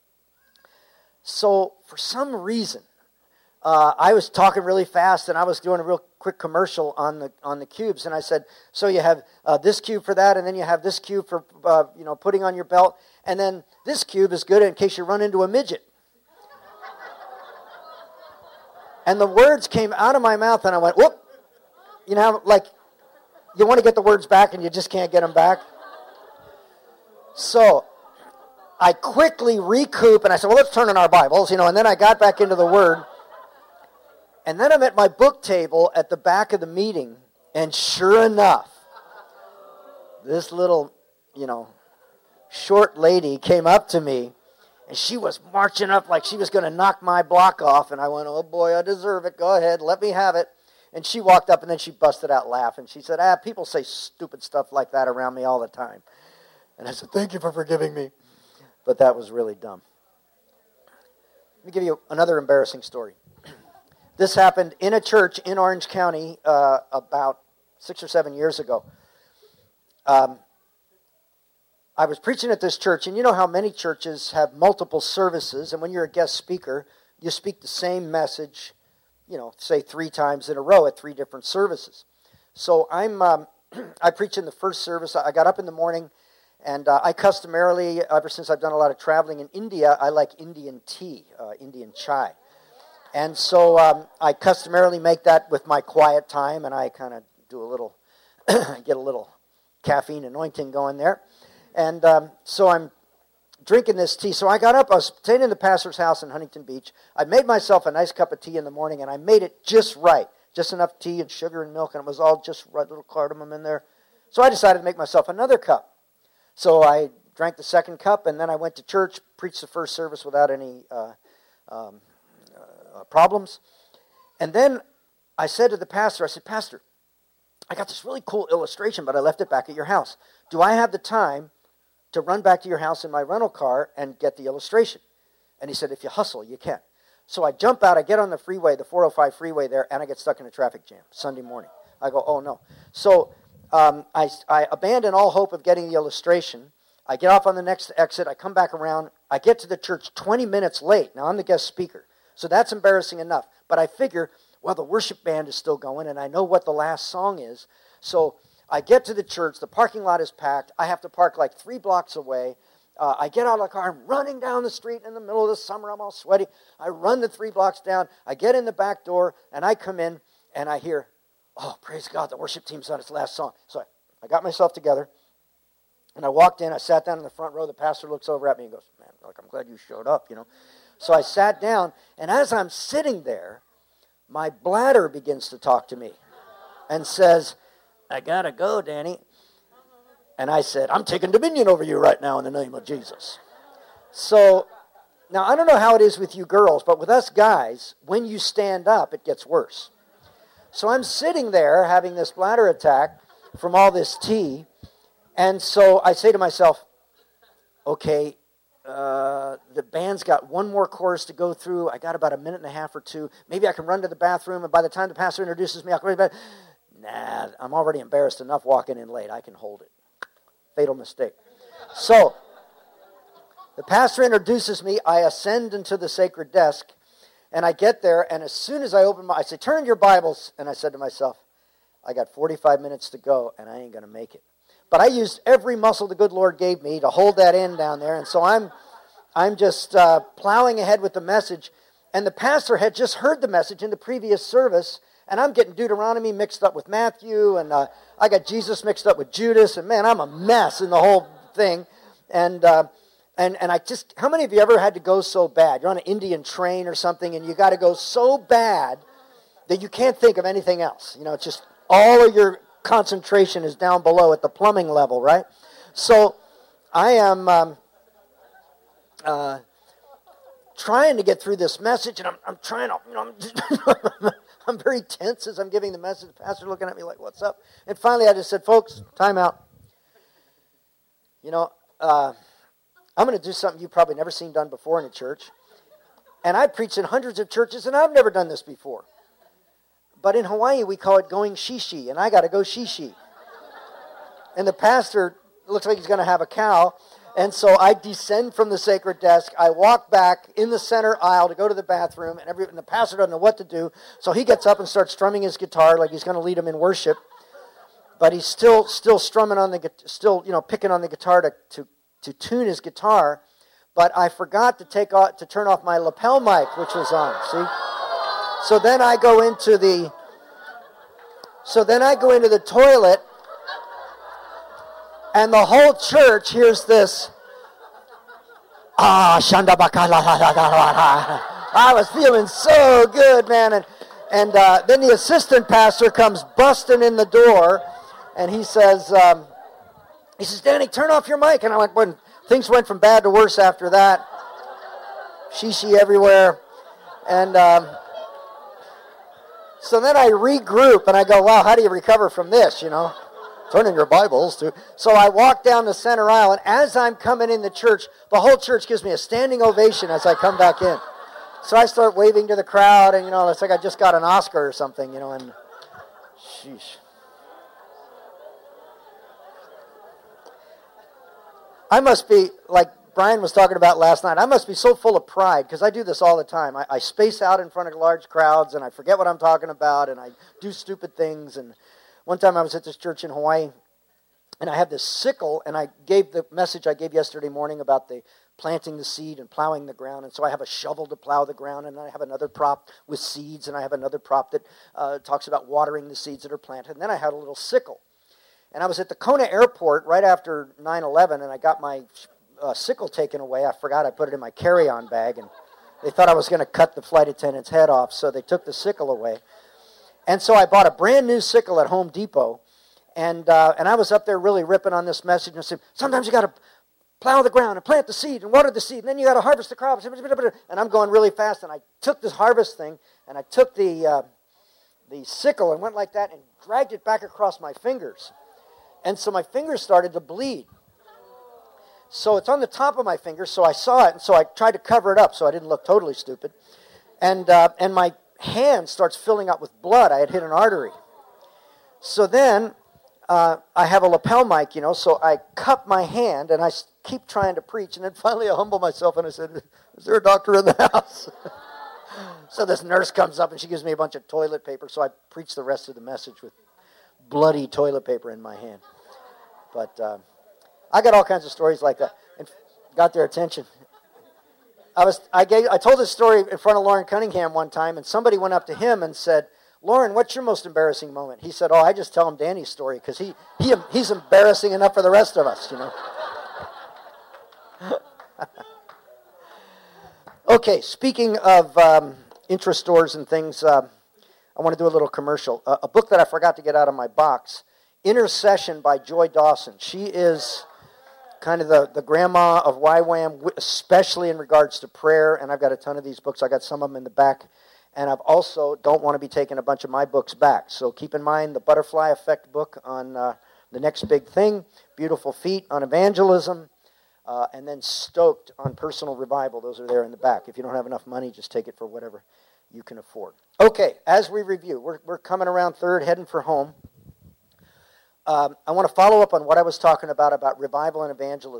So for some reason, uh, I was talking really fast, and I was doing a real quick commercial on the on the cubes, and I said, so you have uh, this cube for that, and then you have this cube for uh, you know putting on your belt, and then this cube is good in case you run into a midget. And the words came out of my mouth, and I went, whoop, you know, like you want to get the words back, and you just can't get them back. So I quickly recoup, and I said, well, let's turn in our Bibles, you know, and then I got back into the Word. And then I'm at my book table at the back of the meeting, and sure enough, this little, you know, short lady came up to me, and she was marching up like she was going to knock my block off, and I went, oh boy, I deserve it, go ahead, let me have it. And she walked up, and then she busted out laughing. She said, ah, people say stupid stuff like that around me all the time. And I said, thank you for forgiving me. But that was really dumb. Let me give you another embarrassing story. This happened in a church in Orange County uh, about six or seven years ago. Um, I was preaching at this church, and you know how many churches have multiple services, and when you're a guest speaker, you speak the same message, you know, say three times in a row at three different services. So I'm, um, I preach in the first service. I got up in the morning, and uh, I customarily, ever since I've done a lot of traveling in India, I like Indian tea, uh, Indian chai. And so um, I customarily make that with my quiet time, and I kind of do a little, get a little caffeine anointing going there. And um, so I'm drinking this tea. So I got up, I was staying in the pastor's house in Huntington Beach. I made myself a nice cup of tea in the morning, and I made it just right. Just enough tea and sugar and milk, and it was all just right, little cardamom in there. So I decided to make myself another cup. So I drank the second cup, and then I went to church, preached the first service without any uh, um, uh, problems. And then I said to the pastor, I said, Pastor, I got this really cool illustration, but I left it back at your house. Do I have the time to run back to your house in my rental car and get the illustration? And he said, if you hustle, you can. So I jump out, I get on the freeway, the four oh five freeway there, and I get stuck in a traffic jam Sunday morning. I go, oh no. So um, I, I abandon all hope of getting the illustration. I get off on the next exit, I come back around, I get to the church twenty minutes late. Now I'm the guest speaker, so that's embarrassing enough. But I figure, well, the worship band is still going, and I know what the last song is. So I get to the church, the parking lot is packed, I have to park like three blocks away. Uh, I get out of the car, I'm running down the street in the middle of the summer, I'm all sweaty. I run the three blocks down, I get in the back door, and I come in, and I hear, oh, praise God, the worship team's on its last song. So I, I got myself together, and I walked in, I sat down in the front row, the pastor looks over at me and goes, man, look, I'm glad you showed up, you know. So I sat down, and as I'm sitting there, my bladder begins to talk to me and says, I gotta go, Danny. And I said, I'm taking dominion over you right now in the name of Jesus. So, now I don't know how it is with you girls, but with us guys, when you stand up, it gets worse. So I'm sitting there having this bladder attack from all this tea, and so I say to myself, okay, uh, the band's got one more chorus to go through. I got about a minute and a half or two. Maybe I can run to the bathroom, and by the time the pastor introduces me, I'll go to bed. Nah, I'm already embarrassed enough walking in late. I can hold it. Fatal mistake. So, The pastor introduces me. I ascend into the sacred desk, and I get there, and as soon as I open my, I say, turn your Bibles, and I said to myself, I got forty-five minutes to go, and I ain't going to make it. But I used every muscle the good Lord gave me to hold that in down there, and so I'm I'm just uh, plowing ahead with the message, and the pastor had just heard the message in the previous service, and I'm getting Deuteronomy mixed up with Matthew, and uh, I got Jesus mixed up with Judas, and man, I'm a mess in the whole thing, and uh, and and I just, how many of you ever had to go so bad? You're on an Indian train or something, and you got to go so bad that you can't think of anything else. You know, it's just all of your concentration is down below at the plumbing level, right? So I am um, uh, trying to get through this message, and I'm, I'm trying to, you know, I'm, just I'm very tense as I'm giving the message. The pastor looking at me like, what's up? And finally I just said, folks, time out. You know, uh, I'm going to do something you've probably never seen done before in a church. And I've preached in hundreds of churches, and I've never done this before. But in Hawaii, we call it going shishi, and I got to go shishi. And the pastor looks like he's going to have a cow, and so I descend from the sacred desk. I walk back in the center aisle to go to the bathroom, and, every, and the pastor doesn't know what to do, so he gets up and starts strumming his guitar like he's going to lead him in worship. But he's still still strumming on the still you know picking on the guitar to to, to tune his guitar. But I forgot to take off, to turn off my lapel mic, which was on. See. So then I go into the, so then I go into the toilet, and the whole church hears this, ah, shanda bakala. I was feeling so good, man. And, and uh, then the assistant pastor comes busting in the door, and he says, um, he says, Danny, turn off your mic. And I went, when things went from bad to worse after that, shishi everywhere. And, um, So then I regroup, and I go, wow, how do you recover from this, you know? Turn in your Bibles. to. So I walk down the center aisle, and as I'm coming in the church, the whole church gives me a standing ovation as I come back in. So I start waving to the crowd, and, you know, it's like I just got an Oscar or something, you know, and sheesh. I must be, like Brian was talking about last night, I must be so full of pride, because I do this all the time. I, I space out in front of large crowds, and I forget what I'm talking about, and I do stupid things. And one time I was at this church in Hawaii, and I had this sickle, and I gave the message I gave yesterday morning about the planting the seed and plowing the ground. And so I have a shovel to plow the ground, and I have another prop with seeds, and I have another prop that uh, talks about watering the seeds that are planted. And then I had a little sickle. And I was at the Kona airport right after nine eleven, and I got my Uh, sickle taken away. I forgot I put it in my carry-on bag, and they thought I was going to cut the flight attendant's head off, so they took the sickle away. And so I bought a brand new sickle at Home Depot, and uh, and I was up there really ripping on this message, and I said, sometimes you got to plow the ground and plant the seed and water the seed, and then you got to harvest the crops. And I'm going really fast, and I took this harvest thing, and I took the uh, the sickle and went like that and dragged it back across my fingers. And so my fingers started to bleed. So it's on the top of my finger, so I saw it, and so I tried to cover it up so I didn't look totally stupid. And uh, and my hand starts filling up with blood. I had hit an artery. So then uh, I have a lapel mic, you know, so I cup my hand, and I keep trying to preach, and then finally I humble myself, and I said, is there a doctor in the house? So this nurse comes up, and she gives me a bunch of toilet paper, so I preach the rest of the message with bloody toilet paper in my hand. But Uh, I got all kinds of stories like that, and got their attention. I was, I gave, I told this story in front of Lauren Cunningham one time, and somebody went up to him and said, "Lauren, what's your most embarrassing moment?" He said, "Oh, I just tell him Danny's story because he, he, he's embarrassing enough for the rest of us, you know." Okay, speaking of um, interest stores and things, uh, I want to do a little commercial. Uh, a book that I forgot to get out of my box, Intercession by Joy Dawson. She is kind of the, the grandma of Y WAM, especially in regards to prayer, and I've got a ton of these books. I got some of them in the back, and I've also don't want to be taking a bunch of my books back. So keep in mind the Butterfly Effect book on uh, the next big thing, Beautiful Feet on evangelism, uh, and then Stoked on personal revival. Those are there in the back. If you don't have enough money, just take it for whatever you can afford. Okay, as we review, we're, we're coming around third, heading for home. Um, I want to follow up on what I was talking about, about revival and evangelism.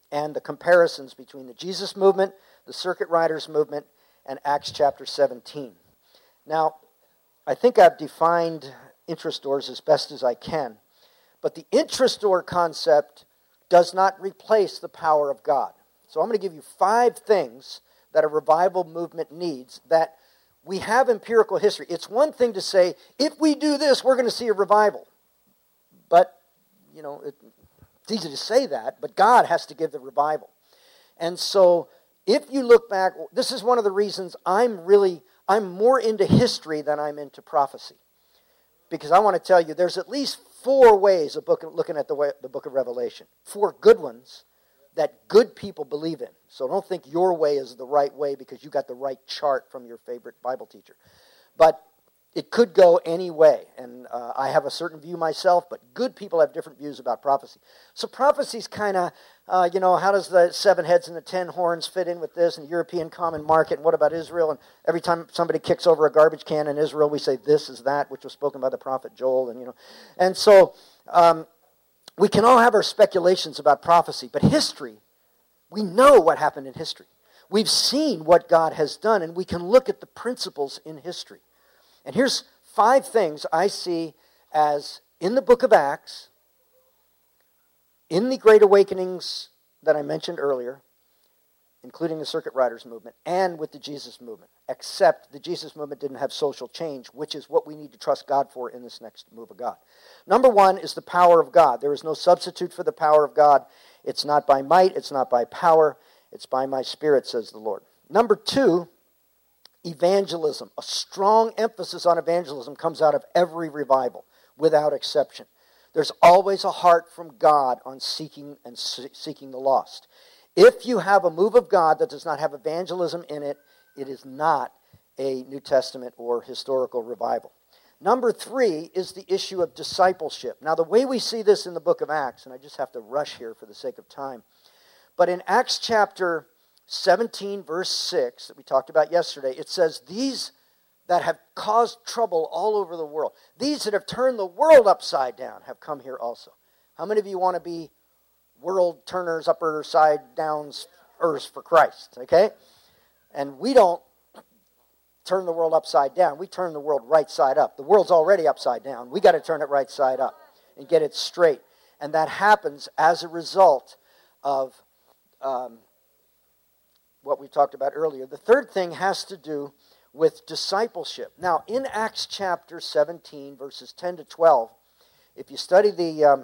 and the comparisons between the Jesus movement, the Circuit Riders movement, and Acts chapter seventeen. Now, I think I've defined interest doors as best as I can, but the interest door concept does not replace the power of God. So I'm going to give you five things that a revival movement needs that we have empirical history. It's one thing to say, if we do this, we're going to see a revival. But, you know, it, it's easy to say that, but God has to give the revival. And so if you look back, this is one of the reasons I'm really, I'm more into history than I'm into prophecy. Because I want to tell you, there's at least four ways of book, looking at the, way, the book of Revelation. Four good ones that good people believe in. So don't think your way is the right way because you got the right chart from your favorite Bible teacher. But it could go any way. And uh, I have a certain view myself, but good people have different views about prophecy. So prophecy's kind of, uh, you know, how does the seven heads and the ten horns fit in with this and the European common market? And what about Israel? And every time somebody kicks over a garbage can in Israel, we say this is that, which was spoken by the prophet Joel. And, you know, and so um, we can all have our speculations about prophecy, but history, we know what happened in history. We've seen what God has done, and we can look at the principles in history. And here's five things I see as in the book of Acts, in the Great Awakenings that I mentioned earlier, including the Circuit Riders movement, and with the Jesus movement, except the Jesus movement didn't have social change, which is what we need to trust God for in this next move of God. Number one is the power of God. There is no substitute for the power of God. It's not by might, it's not by power, it's by my Spirit, says the Lord. Number two, evangelism. A strong emphasis on evangelism comes out of every revival, without exception. There's always a heart from God on seeking and seeking the lost. If you have a move of God that does not have evangelism in it, it is not a New Testament or historical revival. Number three is the issue of discipleship. Now, the way we see this in the book of Acts, and I just have to rush here for the sake of time, but in Acts chapter seventeen, verse six, that we talked about yesterday, it says, these that have caused trouble all over the world, these that have turned the world upside down, have come here also. How many of you want to be world turners, upper side downs, earths for Christ? Okay? And we don't turn the world upside down. We turn the world right side up. The world's already upside down. We got to turn it right side up and get it straight. And that happens as a result of um, what we talked about earlier. The third thing has to do with discipleship. Now, in Acts chapter seventeen, verses ten to twelve, if you study the um,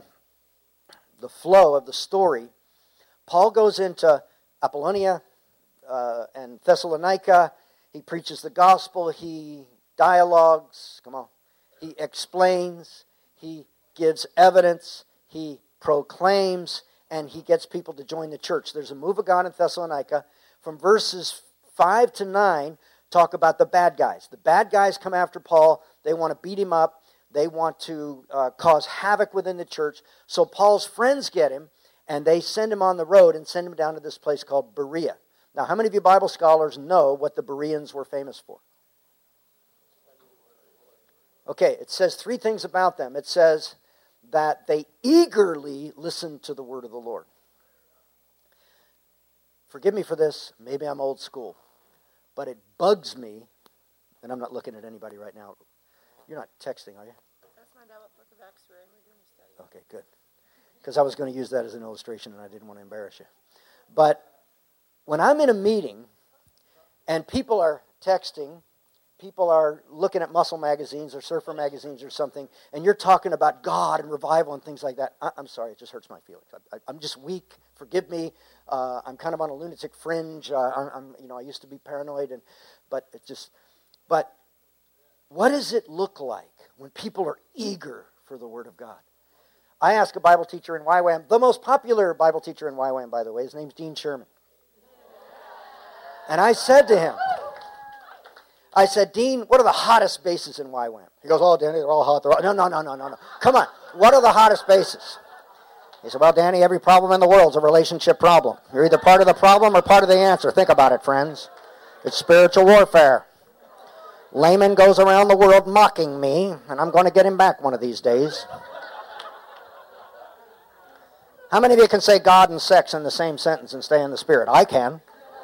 the flow of the story, Paul goes into Apollonia uh, and Thessalonica. He preaches the gospel. He dialogues. Come on. He explains. He gives evidence. He proclaims. And he gets people to join the church. There's a move of God in Thessalonica. From verses five to nine, talk about the bad guys. The bad guys come after Paul. They want to beat him up. They want to uh, cause havoc within the church. So Paul's friends get him, and they send him on the road and send him down to this place called Berea. Now, how many of you Bible scholars know what the Bereans were famous for? Okay, it says three things about them. It says that they eagerly listened to the word of the Lord. Forgive me for this. Maybe I'm old school. But it bugs me, and I'm not looking at anybody right now. You're not texting, are you? That's my Bible book of Acts. We're doing a study. Okay, good. Because I was going to use that as an illustration, and I didn't want to embarrass you. But when I'm in a meeting, and people are texting, people are looking at muscle magazines or surfer magazines or something, and you're talking about God and revival and things like that, I, I'm sorry, it just hurts my feelings. I, I, I'm just weak. Forgive me. Uh, I'm kind of on a lunatic fringe. Uh, I'm, I'm, you know, I used to be paranoid, and but it just. But what does it look like when people are eager for the Word of God? I asked a Bible teacher in Y WAM, the most popular Bible teacher in Y WAM, by the way. His name's Dean Sherman. And I said to him, I said, Dean, what are the hottest bases in Y WAM? He goes, oh, Danny, they're all hot. They're all... No, no, no, no, no, no. Come on. What are the hottest bases? He said, well, Danny, every problem in the world is a relationship problem. You're either part of the problem or part of the answer. Think about it, friends. It's spiritual warfare. Layman goes around the world mocking me, and I'm going to get him back one of these days. How many of you can say God and sex in the same sentence and stay in the Spirit? I can.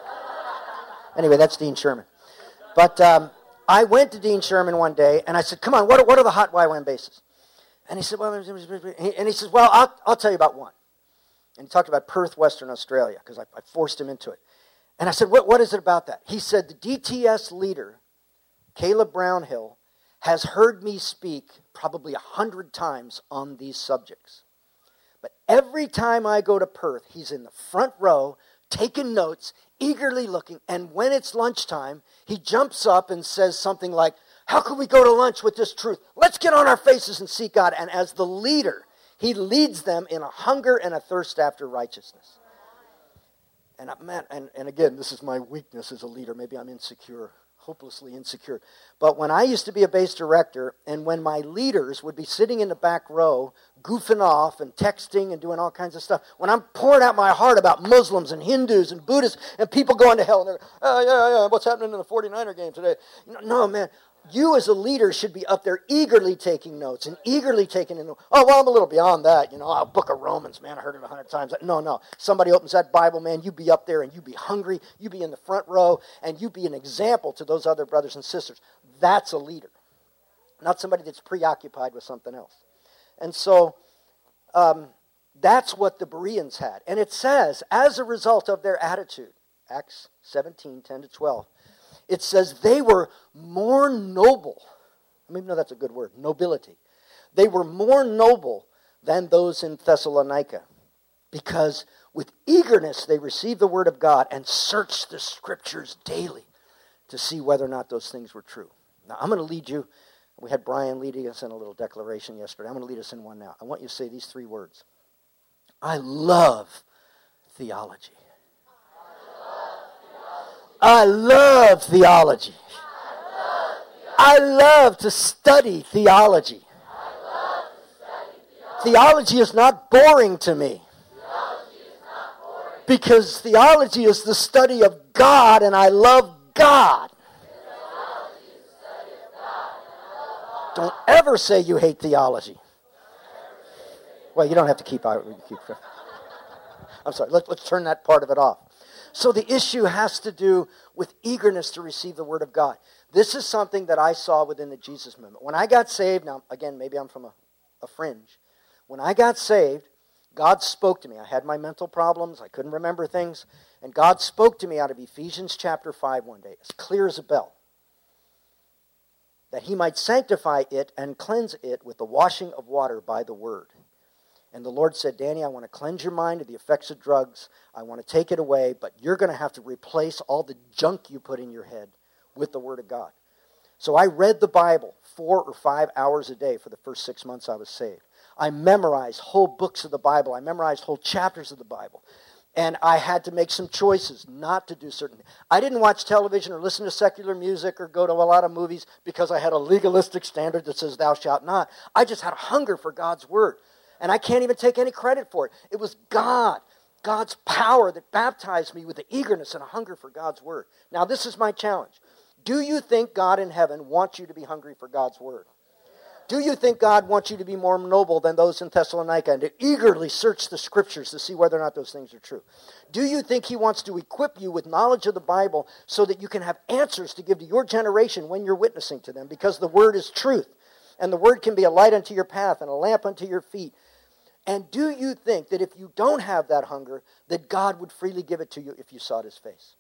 Anyway, that's Dean Sherman. But um, I went to Dean Sherman one day, and I said, come on, what are, what are the hot Y WAM bases? And he said, well, and he says, well, I'll, I'll tell you about one. And he talked about Perth, Western Australia, because I, I forced him into it. And I said, what, what is it about that? He said, the D T S leader, Caleb Brownhill, has heard me speak probably a hundred times on these subjects. But every time I go to Perth, he's in the front row, taking notes, eagerly looking, and when it's lunchtime, he jumps up and says something like, how can we go to lunch with this truth? Let's get on our faces and seek God. And as the leader, he leads them in a hunger and a thirst after righteousness. And, man, and, and again, this is my weakness as a leader. Maybe I'm insecure, hopelessly insecure. But when I used to be a base director, and when my leaders would be sitting in the back row, goofing off and texting and doing all kinds of stuff, when I'm pouring out my heart about Muslims and Hindus and Buddhists and people going to hell, and they're, oh, yeah, yeah, what's happening in the forty-niner game today? No, no, man. You as a leader should be up there eagerly taking notes and eagerly taking in. Oh, well, I'm a little beyond that. You know, I'll book of Romans, man, I heard it a hundred times. No, no. Somebody opens that Bible, man, you be up there and you be hungry. You be in the front row and you be an example to those other brothers and sisters. That's a leader, not somebody that's preoccupied with something else. And so um, that's what the Bereans had. And it says, as a result of their attitude, Acts seventeen, ten to twelve, it says they were more noble. I mean, no, that's a good word, nobility. They were more noble than those in Thessalonica, because with eagerness they received the word of God and searched the scriptures daily to see whether or not those things were true. Now, I'm going to lead you. We had Brian leading us in a little declaration yesterday. I'm going to lead us in one now. I want you to say these three words. I love theology. I love theology. I love to study theology. Theology is not boring to me. Because theology is the study of God, and I love God. Don't ever say you hate theology. Well, you don't have to keep out. Keep, I'm sorry. Let, let's turn that part of it off. So the issue has to do with eagerness to receive the Word of God. This is something that I saw within the Jesus movement. When I got saved, now again, maybe I'm from a, a fringe. When I got saved, God spoke to me. I had my mental problems. I couldn't remember things. And God spoke to me out of Ephesians chapter five one day, as clear as a bell. That He might sanctify it and cleanse it with the washing of water by the Word. And the Lord said, Danny, I want to cleanse your mind of the effects of drugs. I want to take it away, but you're going to have to replace all the junk you put in your head with the Word of God. So I read the Bible four or five hours a day for the first six months I was saved. I memorized whole books of the Bible. I memorized whole chapters of the Bible. And I had to make some choices not to do certain things. I didn't watch television or listen to secular music or go to a lot of movies because I had a legalistic standard that says thou shalt not. I just had a hunger for God's Word. And I can't even take any credit for it. It was God, God's power that baptized me with the eagerness and a hunger for God's Word. Now, this is my challenge. Do you think God in heaven wants you to be hungry for God's Word? Do you think God wants you to be more noble than those in Thessalonica and to eagerly search the Scriptures to see whether or not those things are true? Do you think He wants to equip you with knowledge of the Bible so that you can have answers to give to your generation when you're witnessing to them? Because the Word is truth. And the Word can be a light unto your path and a lamp unto your feet. And do you think that if you don't have that hunger, that God would freely give it to you if you sought His face?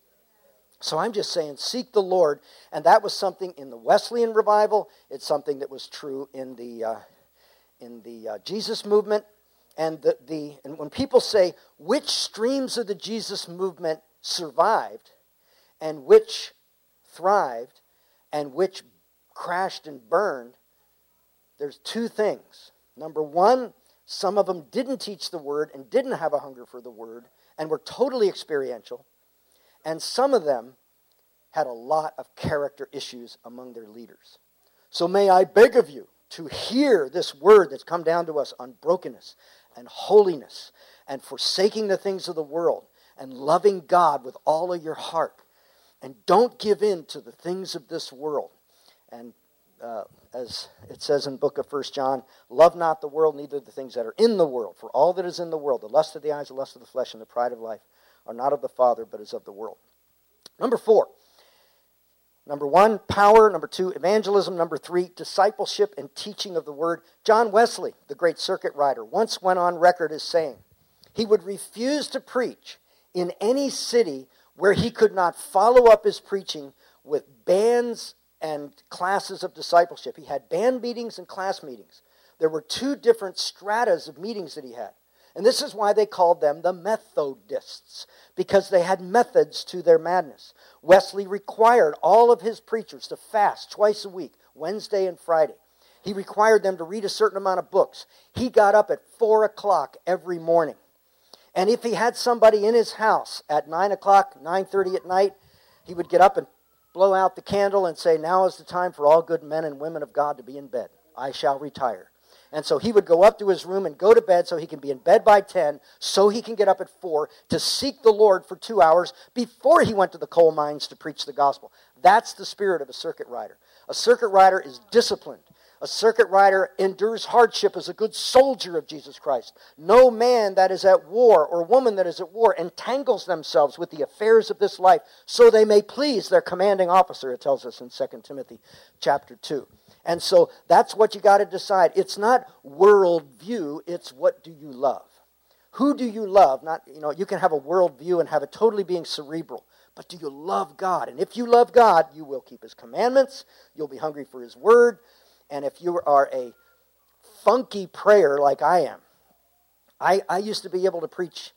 So I'm just saying, seek the Lord. And that was something in the Wesleyan revival. It's something that was true in the uh, in the uh, Jesus movement. And the, the and when people say, which streams of the Jesus movement survived, and which thrived, and which crashed and burned, there's two things. Number one, some of them didn't teach the Word and didn't have a hunger for the Word and were totally experiential. And some of them had a lot of character issues among their leaders. So may I beg of you to hear this word that's come down to us on brokenness and holiness and forsaking the things of the world and loving God with all of your heart. And don't give in to the things of this world. And uh, as it says in the book of First John, love not the world, neither the things that are in the world. For all that is in the world, the lust of the eyes, the lust of the flesh, and the pride of life, are not of the Father, but is of the world. Number four. Number one, power. Number two, evangelism. Number three, discipleship and teaching of the word. John Wesley, the great circuit rider, once went on record as saying he would refuse to preach in any city where he could not follow up his preaching with bands and classes of discipleship. He had band meetings and class meetings. There were two different stratas of meetings that he had. And this is why they called them the Methodists, because they had methods to their madness. Wesley required all of his preachers to fast twice a week, Wednesday and Friday. He required them to read a certain amount of books. He got up at four o'clock every morning. And if he had somebody in his house at nine o'clock, nine thirty at night, he would get up and blow out the candle and say, now is the time for all good men and women of God to be in bed. I shall retire. And so he would go up to his room and go to bed so he can be in bed by ten, so he can get up at four to seek the Lord for two hours before he went to the coal mines to preach the gospel. That's the spirit of a circuit rider. A circuit rider is disciplined. A circuit rider endures hardship as a good soldier of Jesus Christ. No man that is at war or woman that is at war entangles themselves with the affairs of this life so they may please their commanding officer, it tells us in Second Timothy chapter two. And so that's what you got to decide. It's not worldview, it's what do you love. Who do you love? Not, you know, you can have a worldview and have it totally being cerebral. But do you love God? And if you love God, you will keep His commandments. You'll be hungry for His word. And if you are a funky prayer like I am, I, I used to be able to preach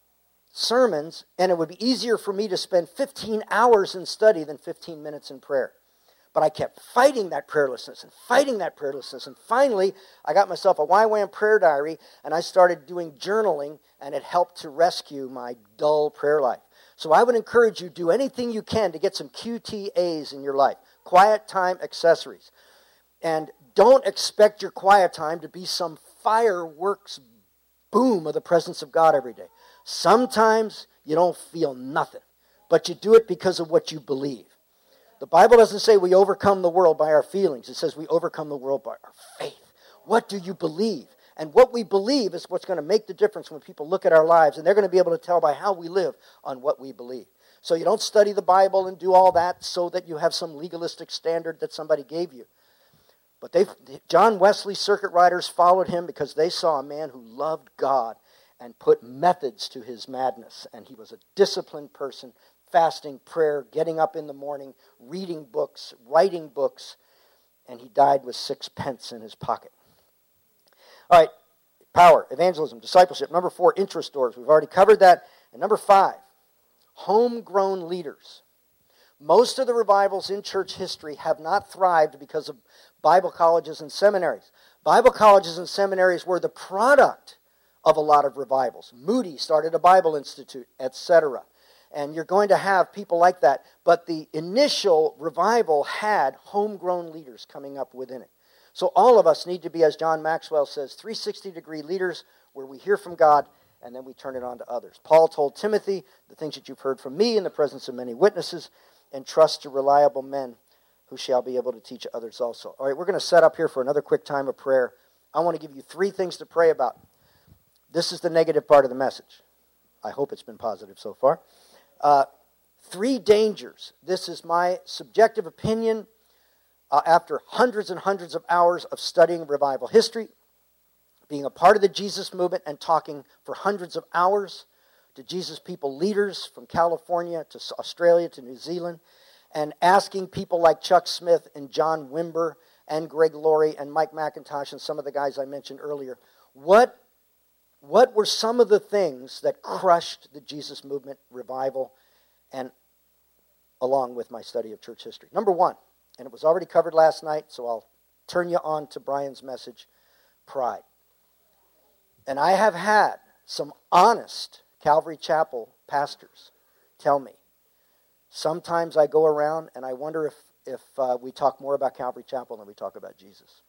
sermons, and it would be easier for me to spend fifteen hours in study than fifteen minutes in prayer. But I kept fighting that prayerlessness and fighting that prayerlessness. And finally, I got myself a Y WAM prayer diary, and I started doing journaling, and it helped to rescue my dull prayer life. So I would encourage you, do anything you can to get some Q T As in your life, quiet time accessories. And don't expect your quiet time to be some fireworks boom of the presence of God every day. Sometimes you don't feel nothing, but you do it because of what you believe. The Bible doesn't say we overcome the world by our feelings. It says we overcome the world by our faith. What do you believe? And what we believe is what's going to make the difference when people look at our lives, and they're going to be able to tell by how we live on what we believe. So you don't study the Bible and do all that so that you have some legalistic standard that somebody gave you. But they, John Wesley circuit riders followed him because they saw a man who loved God and put methods to his madness. And he was a disciplined person, fasting, prayer, getting up in the morning, reading books, writing books, and he died with six pence in his pocket. All right, power, evangelism, discipleship. Number four, interest doors. We've already covered that. And number five, homegrown leaders. Most of the revivals in church history have not thrived because of Bible colleges and seminaries. Bible colleges and seminaries were the product of a lot of revivals. Moody started a Bible Institute, et cetera. And you're going to have people like that. But the initial revival had homegrown leaders coming up within it. So all of us need to be, as John Maxwell says, three hundred sixty degree leaders where we hear from God and then we turn it on to others. Paul told Timothy, the things that you've heard from me in the presence of many witnesses, and trust to reliable men who shall be able to teach others also. All right, we're going to set up here for another quick time of prayer. I want to give you three things to pray about. This is the negative part of the message. I hope it's been positive so far. Uh, three dangers. This is my subjective opinion uh, after hundreds and hundreds of hours of studying revival history, being a part of the Jesus movement and talking for hundreds of hours to Jesus people leaders from California to Australia to New Zealand, and asking people like Chuck Smith and John Wimber and Greg Laurie and Mike McIntosh and some of the guys I mentioned earlier, what, what were some of the things that crushed the Jesus movement revival, and along with my study of church history. Number one, and it was already covered last night, so I'll turn you on to Brian's message, pride. And I have had some honest Calvary Chapel pastors tell me, sometimes I go around and I wonder if, if uh, we talk more about Calvary Chapel than we talk about Jesus.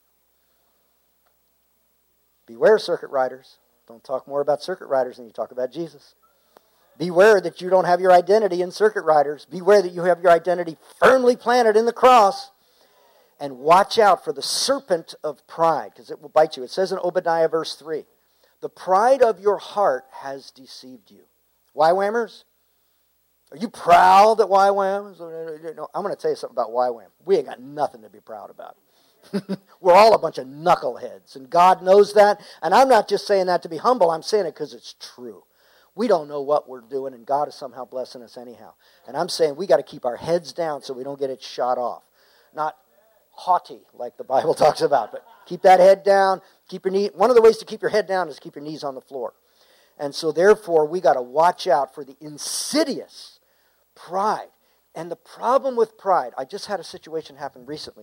Beware, circuit riders. Don't talk more about circuit riders than you talk about Jesus. Beware that you don't have your identity in circuit riders. Beware that you have your identity firmly planted in the cross. And watch out for the serpent of pride, because it will bite you. It says in Obadiah verse three, the pride of your heart has deceived you. Y WAMers? Are you proud that Y WAM? No, I'm going to tell you something about Y WAM. We ain't got nothing to be proud about. We're all a bunch of knuckleheads, and God knows that. And I'm not just saying that to be humble. I'm saying it because it's true. We don't know what we're doing, and God is somehow blessing us anyhow. And I'm saying we got to keep our heads down so we don't get it shot off. Not haughty, like the Bible talks about, but keep that head down. Keep your knee. One of the ways to keep your head down is keep your knees on the floor. And so therefore, we got to watch out for the insidious pride. And the problem with pride, I just had a situation happen recently.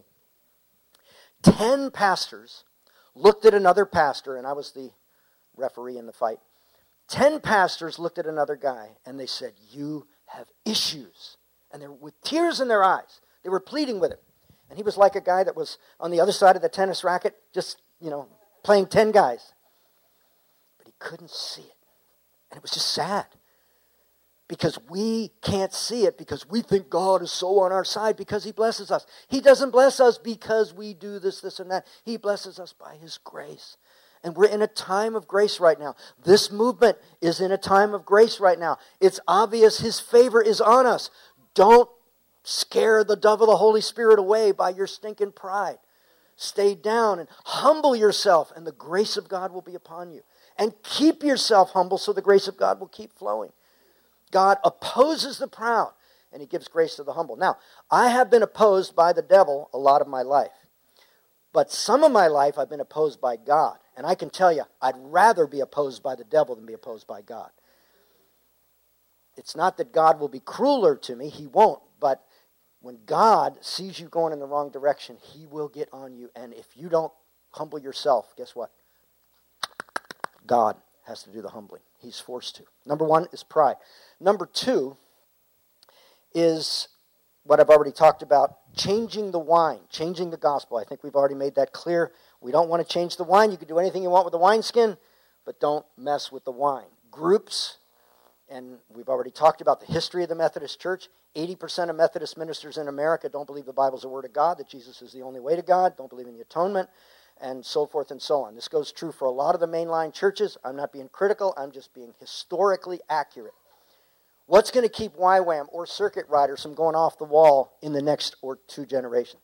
Ten pastors looked at another pastor, and I was the referee in the fight. Ten pastors looked at another guy, and they said, you have issues. And they were with tears in their eyes. They were pleading with him. And he was like a guy that was on the other side of the tennis racket, just, you know, playing ten guys. But he couldn't see it. And it was just sad. Because we can't see it because we think God is so on our side because he blesses us. He doesn't bless us because we do this, this, and that. He blesses us by his grace. And we're in a time of grace right now. This movement is in a time of grace right now. It's obvious his favor is on us. Don't scare the dove of the Holy Spirit away by your stinking pride. Stay down and humble yourself, and the grace of God will be upon you. And keep yourself humble so the grace of God will keep flowing. God opposes the proud, and he gives grace to the humble. Now, I have been opposed by the devil a lot of my life. But some of my life I've been opposed by God. And I can tell you, I'd rather be opposed by the devil than be opposed by God. It's not that God will be crueler to me. He won't. But when God sees you going in the wrong direction, he will get on you. And if you don't humble yourself, guess what? God has to do the humbling. He's forced to. Number one is pride. Number two is what I've already talked about, changing the wine, changing the gospel. I think we've already made that clear. We don't want to change the wine. You can do anything you want with the wineskin, but don't mess with the wine. Groups, and we've already talked about the history of the Methodist Church. eighty percent of Methodist ministers in America don't believe the Bible's the Word of God, that Jesus is the only way to God, don't believe in the atonement, and so forth and so on. This goes true for a lot of the mainline churches. I'm not being critical. I'm just being historically accurate. What's going to keep Y WAM or circuit riders from going off the wall in the next or two generations?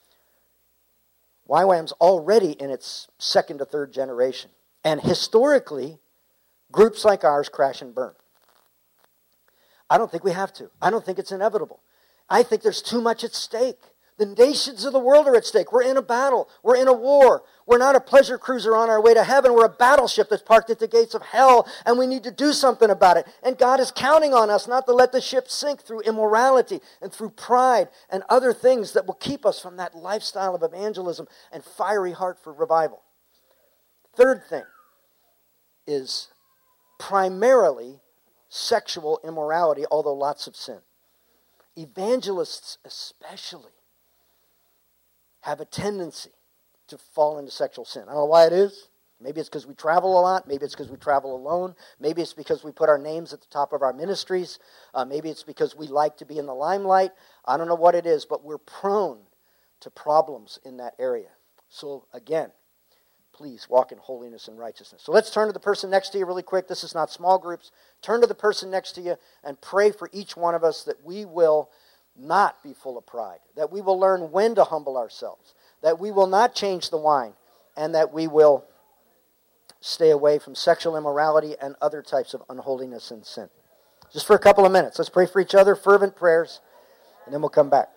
Y WAM's already in its second to third generation. And historically, groups like ours crash and burn. I don't think we have to. I don't think it's inevitable. I think there's too much at stake. The nations of the world are at stake. We're in a battle. We're in a war. We're not a pleasure cruiser on our way to heaven. We're a battleship that's parked at the gates of hell, and we need to do something about it. And God is counting on us not to let the ship sink through immorality and through pride and other things that will keep us from that lifestyle of evangelism and fiery heart for revival. Third thing is primarily sexual immorality, although lots of sin. Evangelists especially have a tendency to fall into sexual sin. I don't know why it is. Maybe it's because we travel a lot. Maybe it's because we travel alone. Maybe it's because we put our names at the top of our ministries. Uh, maybe it's because we like to be in the limelight. I don't know what it is, but we're prone to problems in that area. So again, please walk in holiness and righteousness. So let's turn to the person next to you really quick. This is not small groups. Turn to the person next to you and pray for each one of us that we will not be full of pride, that we will learn when to humble ourselves, that we will not change the wine, and that we will stay away from sexual immorality and other types of unholiness and sin. Just for a couple of minutes. Let's pray for each other, fervent prayers, and then we'll come back.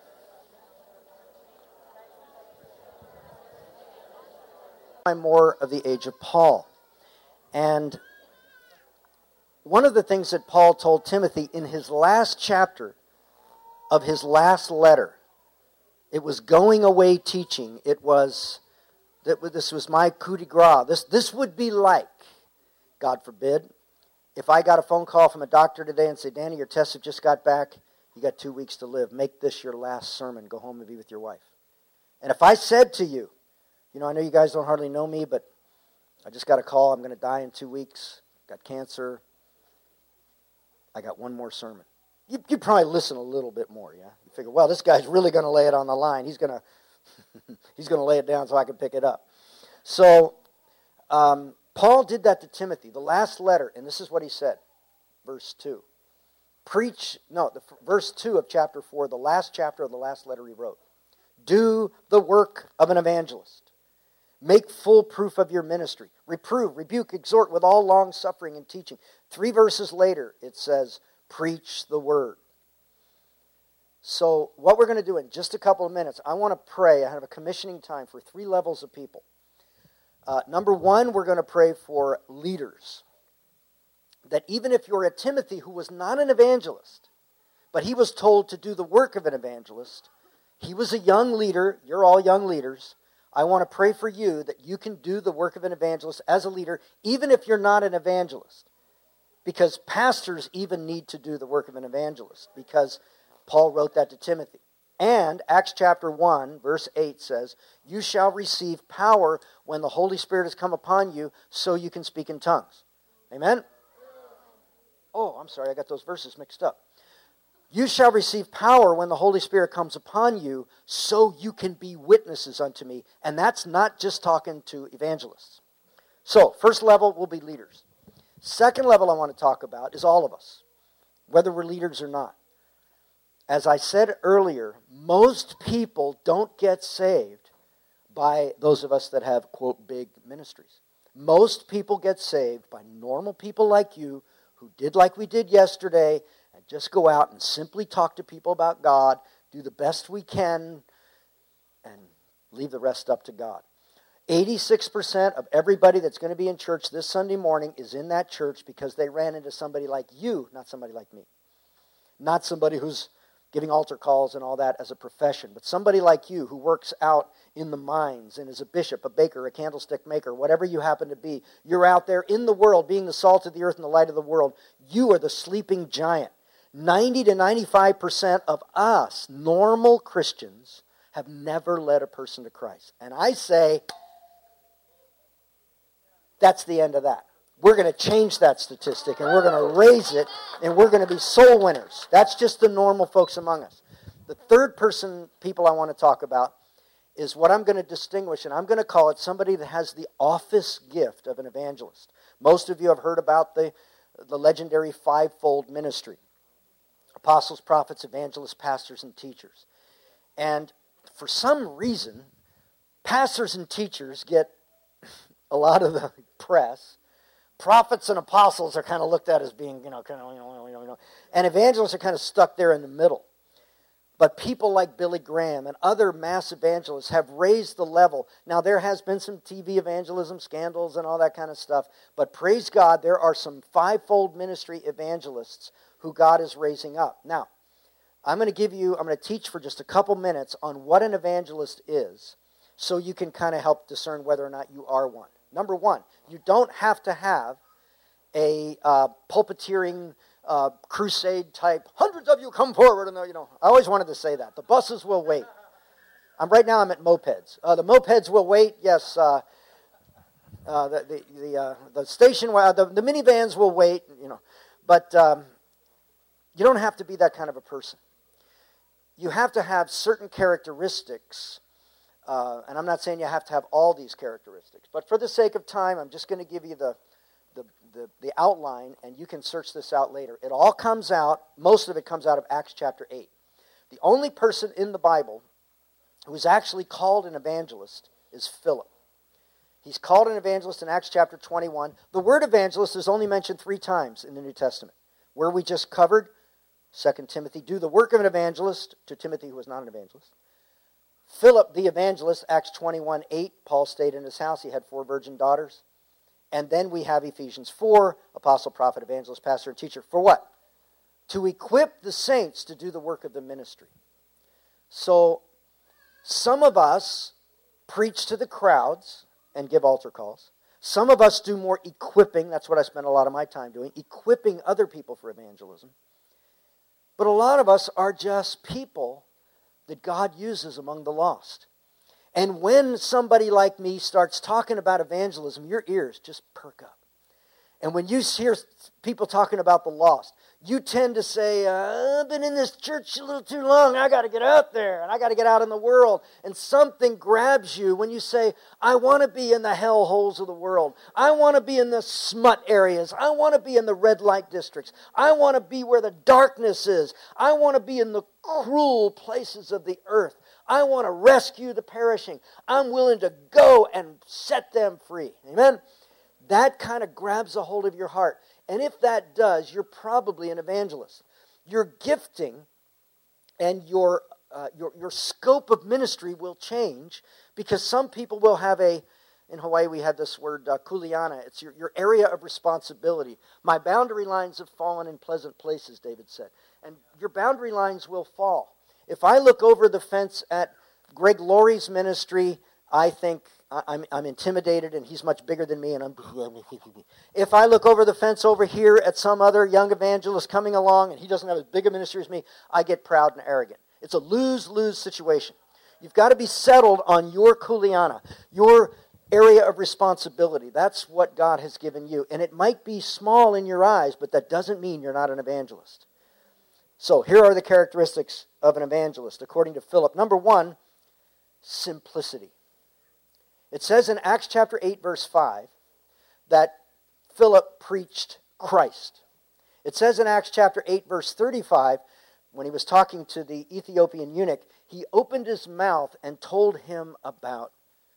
I'm more of the age of Paul. And one of the things that Paul told Timothy in his last chapter of his last letter, it was going away teaching. It was, that this was my coup de grace. This, this would be like, God forbid, if I got a phone call from a doctor today and said, Danny, your tests have just got back. You got two weeks to live. Make this your last sermon. Go home and be with your wife. And if I said to you, you know, I know you guys don't hardly know me, but I just got a call. I'm going to die in two weeks. Got cancer. I got one more sermon. You, you'd probably listen a little bit more, yeah? You figure, well, this guy's really going to lay it on the line. He's going to He's going to lay it down so I can pick it up. So, um, Paul did that to Timothy, the last letter, and this is what he said, verse two. Preach, no, the, verse two of chapter four, the last chapter of the last letter he wrote. Do the work of an evangelist. Make full proof of your ministry. Reprove, rebuke, exhort with all long suffering and teaching. Three verses later, it says, preach the word. So what we're going to do in just a couple of minutes, I want to pray. I have a commissioning time for three levels of people. Uh, number one, we're going to pray for leaders. That even if you're a Timothy who was not an evangelist, but he was told to do the work of an evangelist, he was a young leader, you're all young leaders, I want to pray for you that you can do the work of an evangelist as a leader, even if you're not an evangelist. Because pastors even need to do the work of an evangelist, because Paul wrote that to Timothy. And Acts chapter one, verse eight says, you shall receive power when the Holy Spirit has come upon you, so you can speak in tongues. Amen? Oh, I'm sorry, I got those verses mixed up. You shall receive power when the Holy Spirit comes upon you, so you can be witnesses unto me. And that's not just talking to evangelists. So, first level will be leaders. Second level I want to talk about is all of us, whether we're leaders or not. As I said earlier, most people don't get saved by those of us that have, quote, big ministries. Most people get saved by normal people like you who did like we did yesterday and just go out and simply talk to people about God, do the best we can, and leave the rest up to God. eighty-six percent of everybody that's going to be in church this Sunday morning is in that church because they ran into somebody like you, not somebody like me. Not somebody who's giving altar calls and all that as a profession, but somebody like you who works out in the mines and is a bishop, a baker, a candlestick maker, whatever you happen to be. You're out there in the world being the salt of the earth and the light of the world. You are the sleeping giant. ninety to ninety-five percent of us, normal Christians, have never led a person to Christ. And I say, that's the end of that. We're going to change that statistic, and we're going to raise it, and we're going to be soul winners. That's just the normal folks among us. The third person, people I want to talk about, is what I'm going to distinguish, and I'm going to call it somebody that has the office gift of an evangelist. Most of you have heard about the, the legendary fivefold ministry. Apostles, prophets, evangelists, pastors, and teachers. And for some reason, pastors and teachers get a lot of the press. Prophets and apostles are kind of looked at as being, you know, kind of, you know, you know, you know, and evangelists are kind of stuck there in the middle. But people like Billy Graham and other mass evangelists have raised the level. Now, there has been some T V evangelism scandals and all that kind of stuff, but praise God, there are some fivefold ministry evangelists who God is raising up. Now, I'm going to give you, I'm going to teach for just a couple minutes on what an evangelist is, so you can kind of help discern whether or not you are one. Number one, you don't have to have a uh, pulpiteering uh, crusade type, hundreds of you come forward, and you know, I always wanted to say that. The buses will wait. I'm right now I'm at mopeds. Uh, the mopeds will wait, yes. Uh, uh, the the the, uh, the station, uh, the, the minivans will wait, you know. But um, you don't have to be that kind of a person. You have to have certain characteristics. Uh, and I'm not saying you have to have all these characteristics. But for the sake of time, I'm just going to give you the, the, the, the outline, and you can search this out later. It all comes out, most of it comes out of Acts chapter eight. The only person in the Bible who is actually called an evangelist is Philip. He's called an evangelist in Acts chapter twenty-one. The word evangelist is only mentioned three times in the New Testament. Where we just covered, Second Timothy, do the work of an evangelist, to Timothy who was not an evangelist. Philip the evangelist, Acts twenty-one eight, Paul stayed in his house. He had four virgin daughters. And then we have Ephesians four, apostle, prophet, evangelist, pastor, and teacher. For what? To equip the saints to do the work of the ministry. So, some of us preach to the crowds and give altar calls. Some of us do more equipping. That's what I spend a lot of my time doing, equipping other people for evangelism. But a lot of us are just people that God uses among the lost. And when somebody like me starts talking about evangelism, your ears just perk up. And when you hear people talking about the lost, You tend to say, uh, I've been in this church a little too long. I got to get out there and I got to get out in the world. And something grabs you when you say, I want to be in the hell holes of the world. I want to be in the smut areas. I want to be in the red light districts. I want to be where the darkness is. I want to be in the cruel places of the earth. I want to rescue the perishing. I'm willing to go and set them free. Amen? That kind of grabs a hold of your heart. And if that does, you're probably an evangelist. Your gifting and your, uh, your, your scope of ministry will change because some people will have a, in Hawaii we have this word, uh, kuleana. It's your, your area of responsibility. My boundary lines have fallen in pleasant places, David said. And your boundary lines will fall. If I look over the fence at Greg Laurie's ministry, I think I'm, I'm intimidated and he's much bigger than me. And I'm. If I look over the fence over here at some other young evangelist coming along and he doesn't have as big a ministry as me, I get proud and arrogant. It's a lose-lose situation. You've got to be settled on your kuleana, your area of responsibility. That's what God has given you. And it might be small in your eyes, but that doesn't mean you're not an evangelist. So here are the characteristics of an evangelist, according to Philip. Number one, simplicity. It says in Acts chapter eight, verse five, that Philip preached Christ. It says in Acts chapter eight, verse thirty-five, when he was talking to the Ethiopian eunuch, he opened his mouth and told him about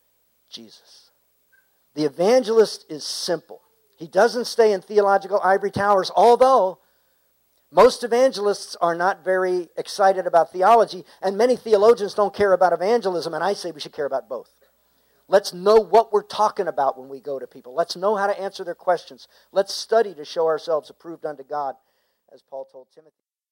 Jesus. The evangelist is simple. He doesn't stay in theological ivory towers, although most evangelists are not very excited about theology, and many theologians don't care about evangelism, and I say we should care about both. Let's know what we're talking about when we go to people. Let's know how to answer their questions. Let's study to show ourselves approved unto God, as Paul told Timothy.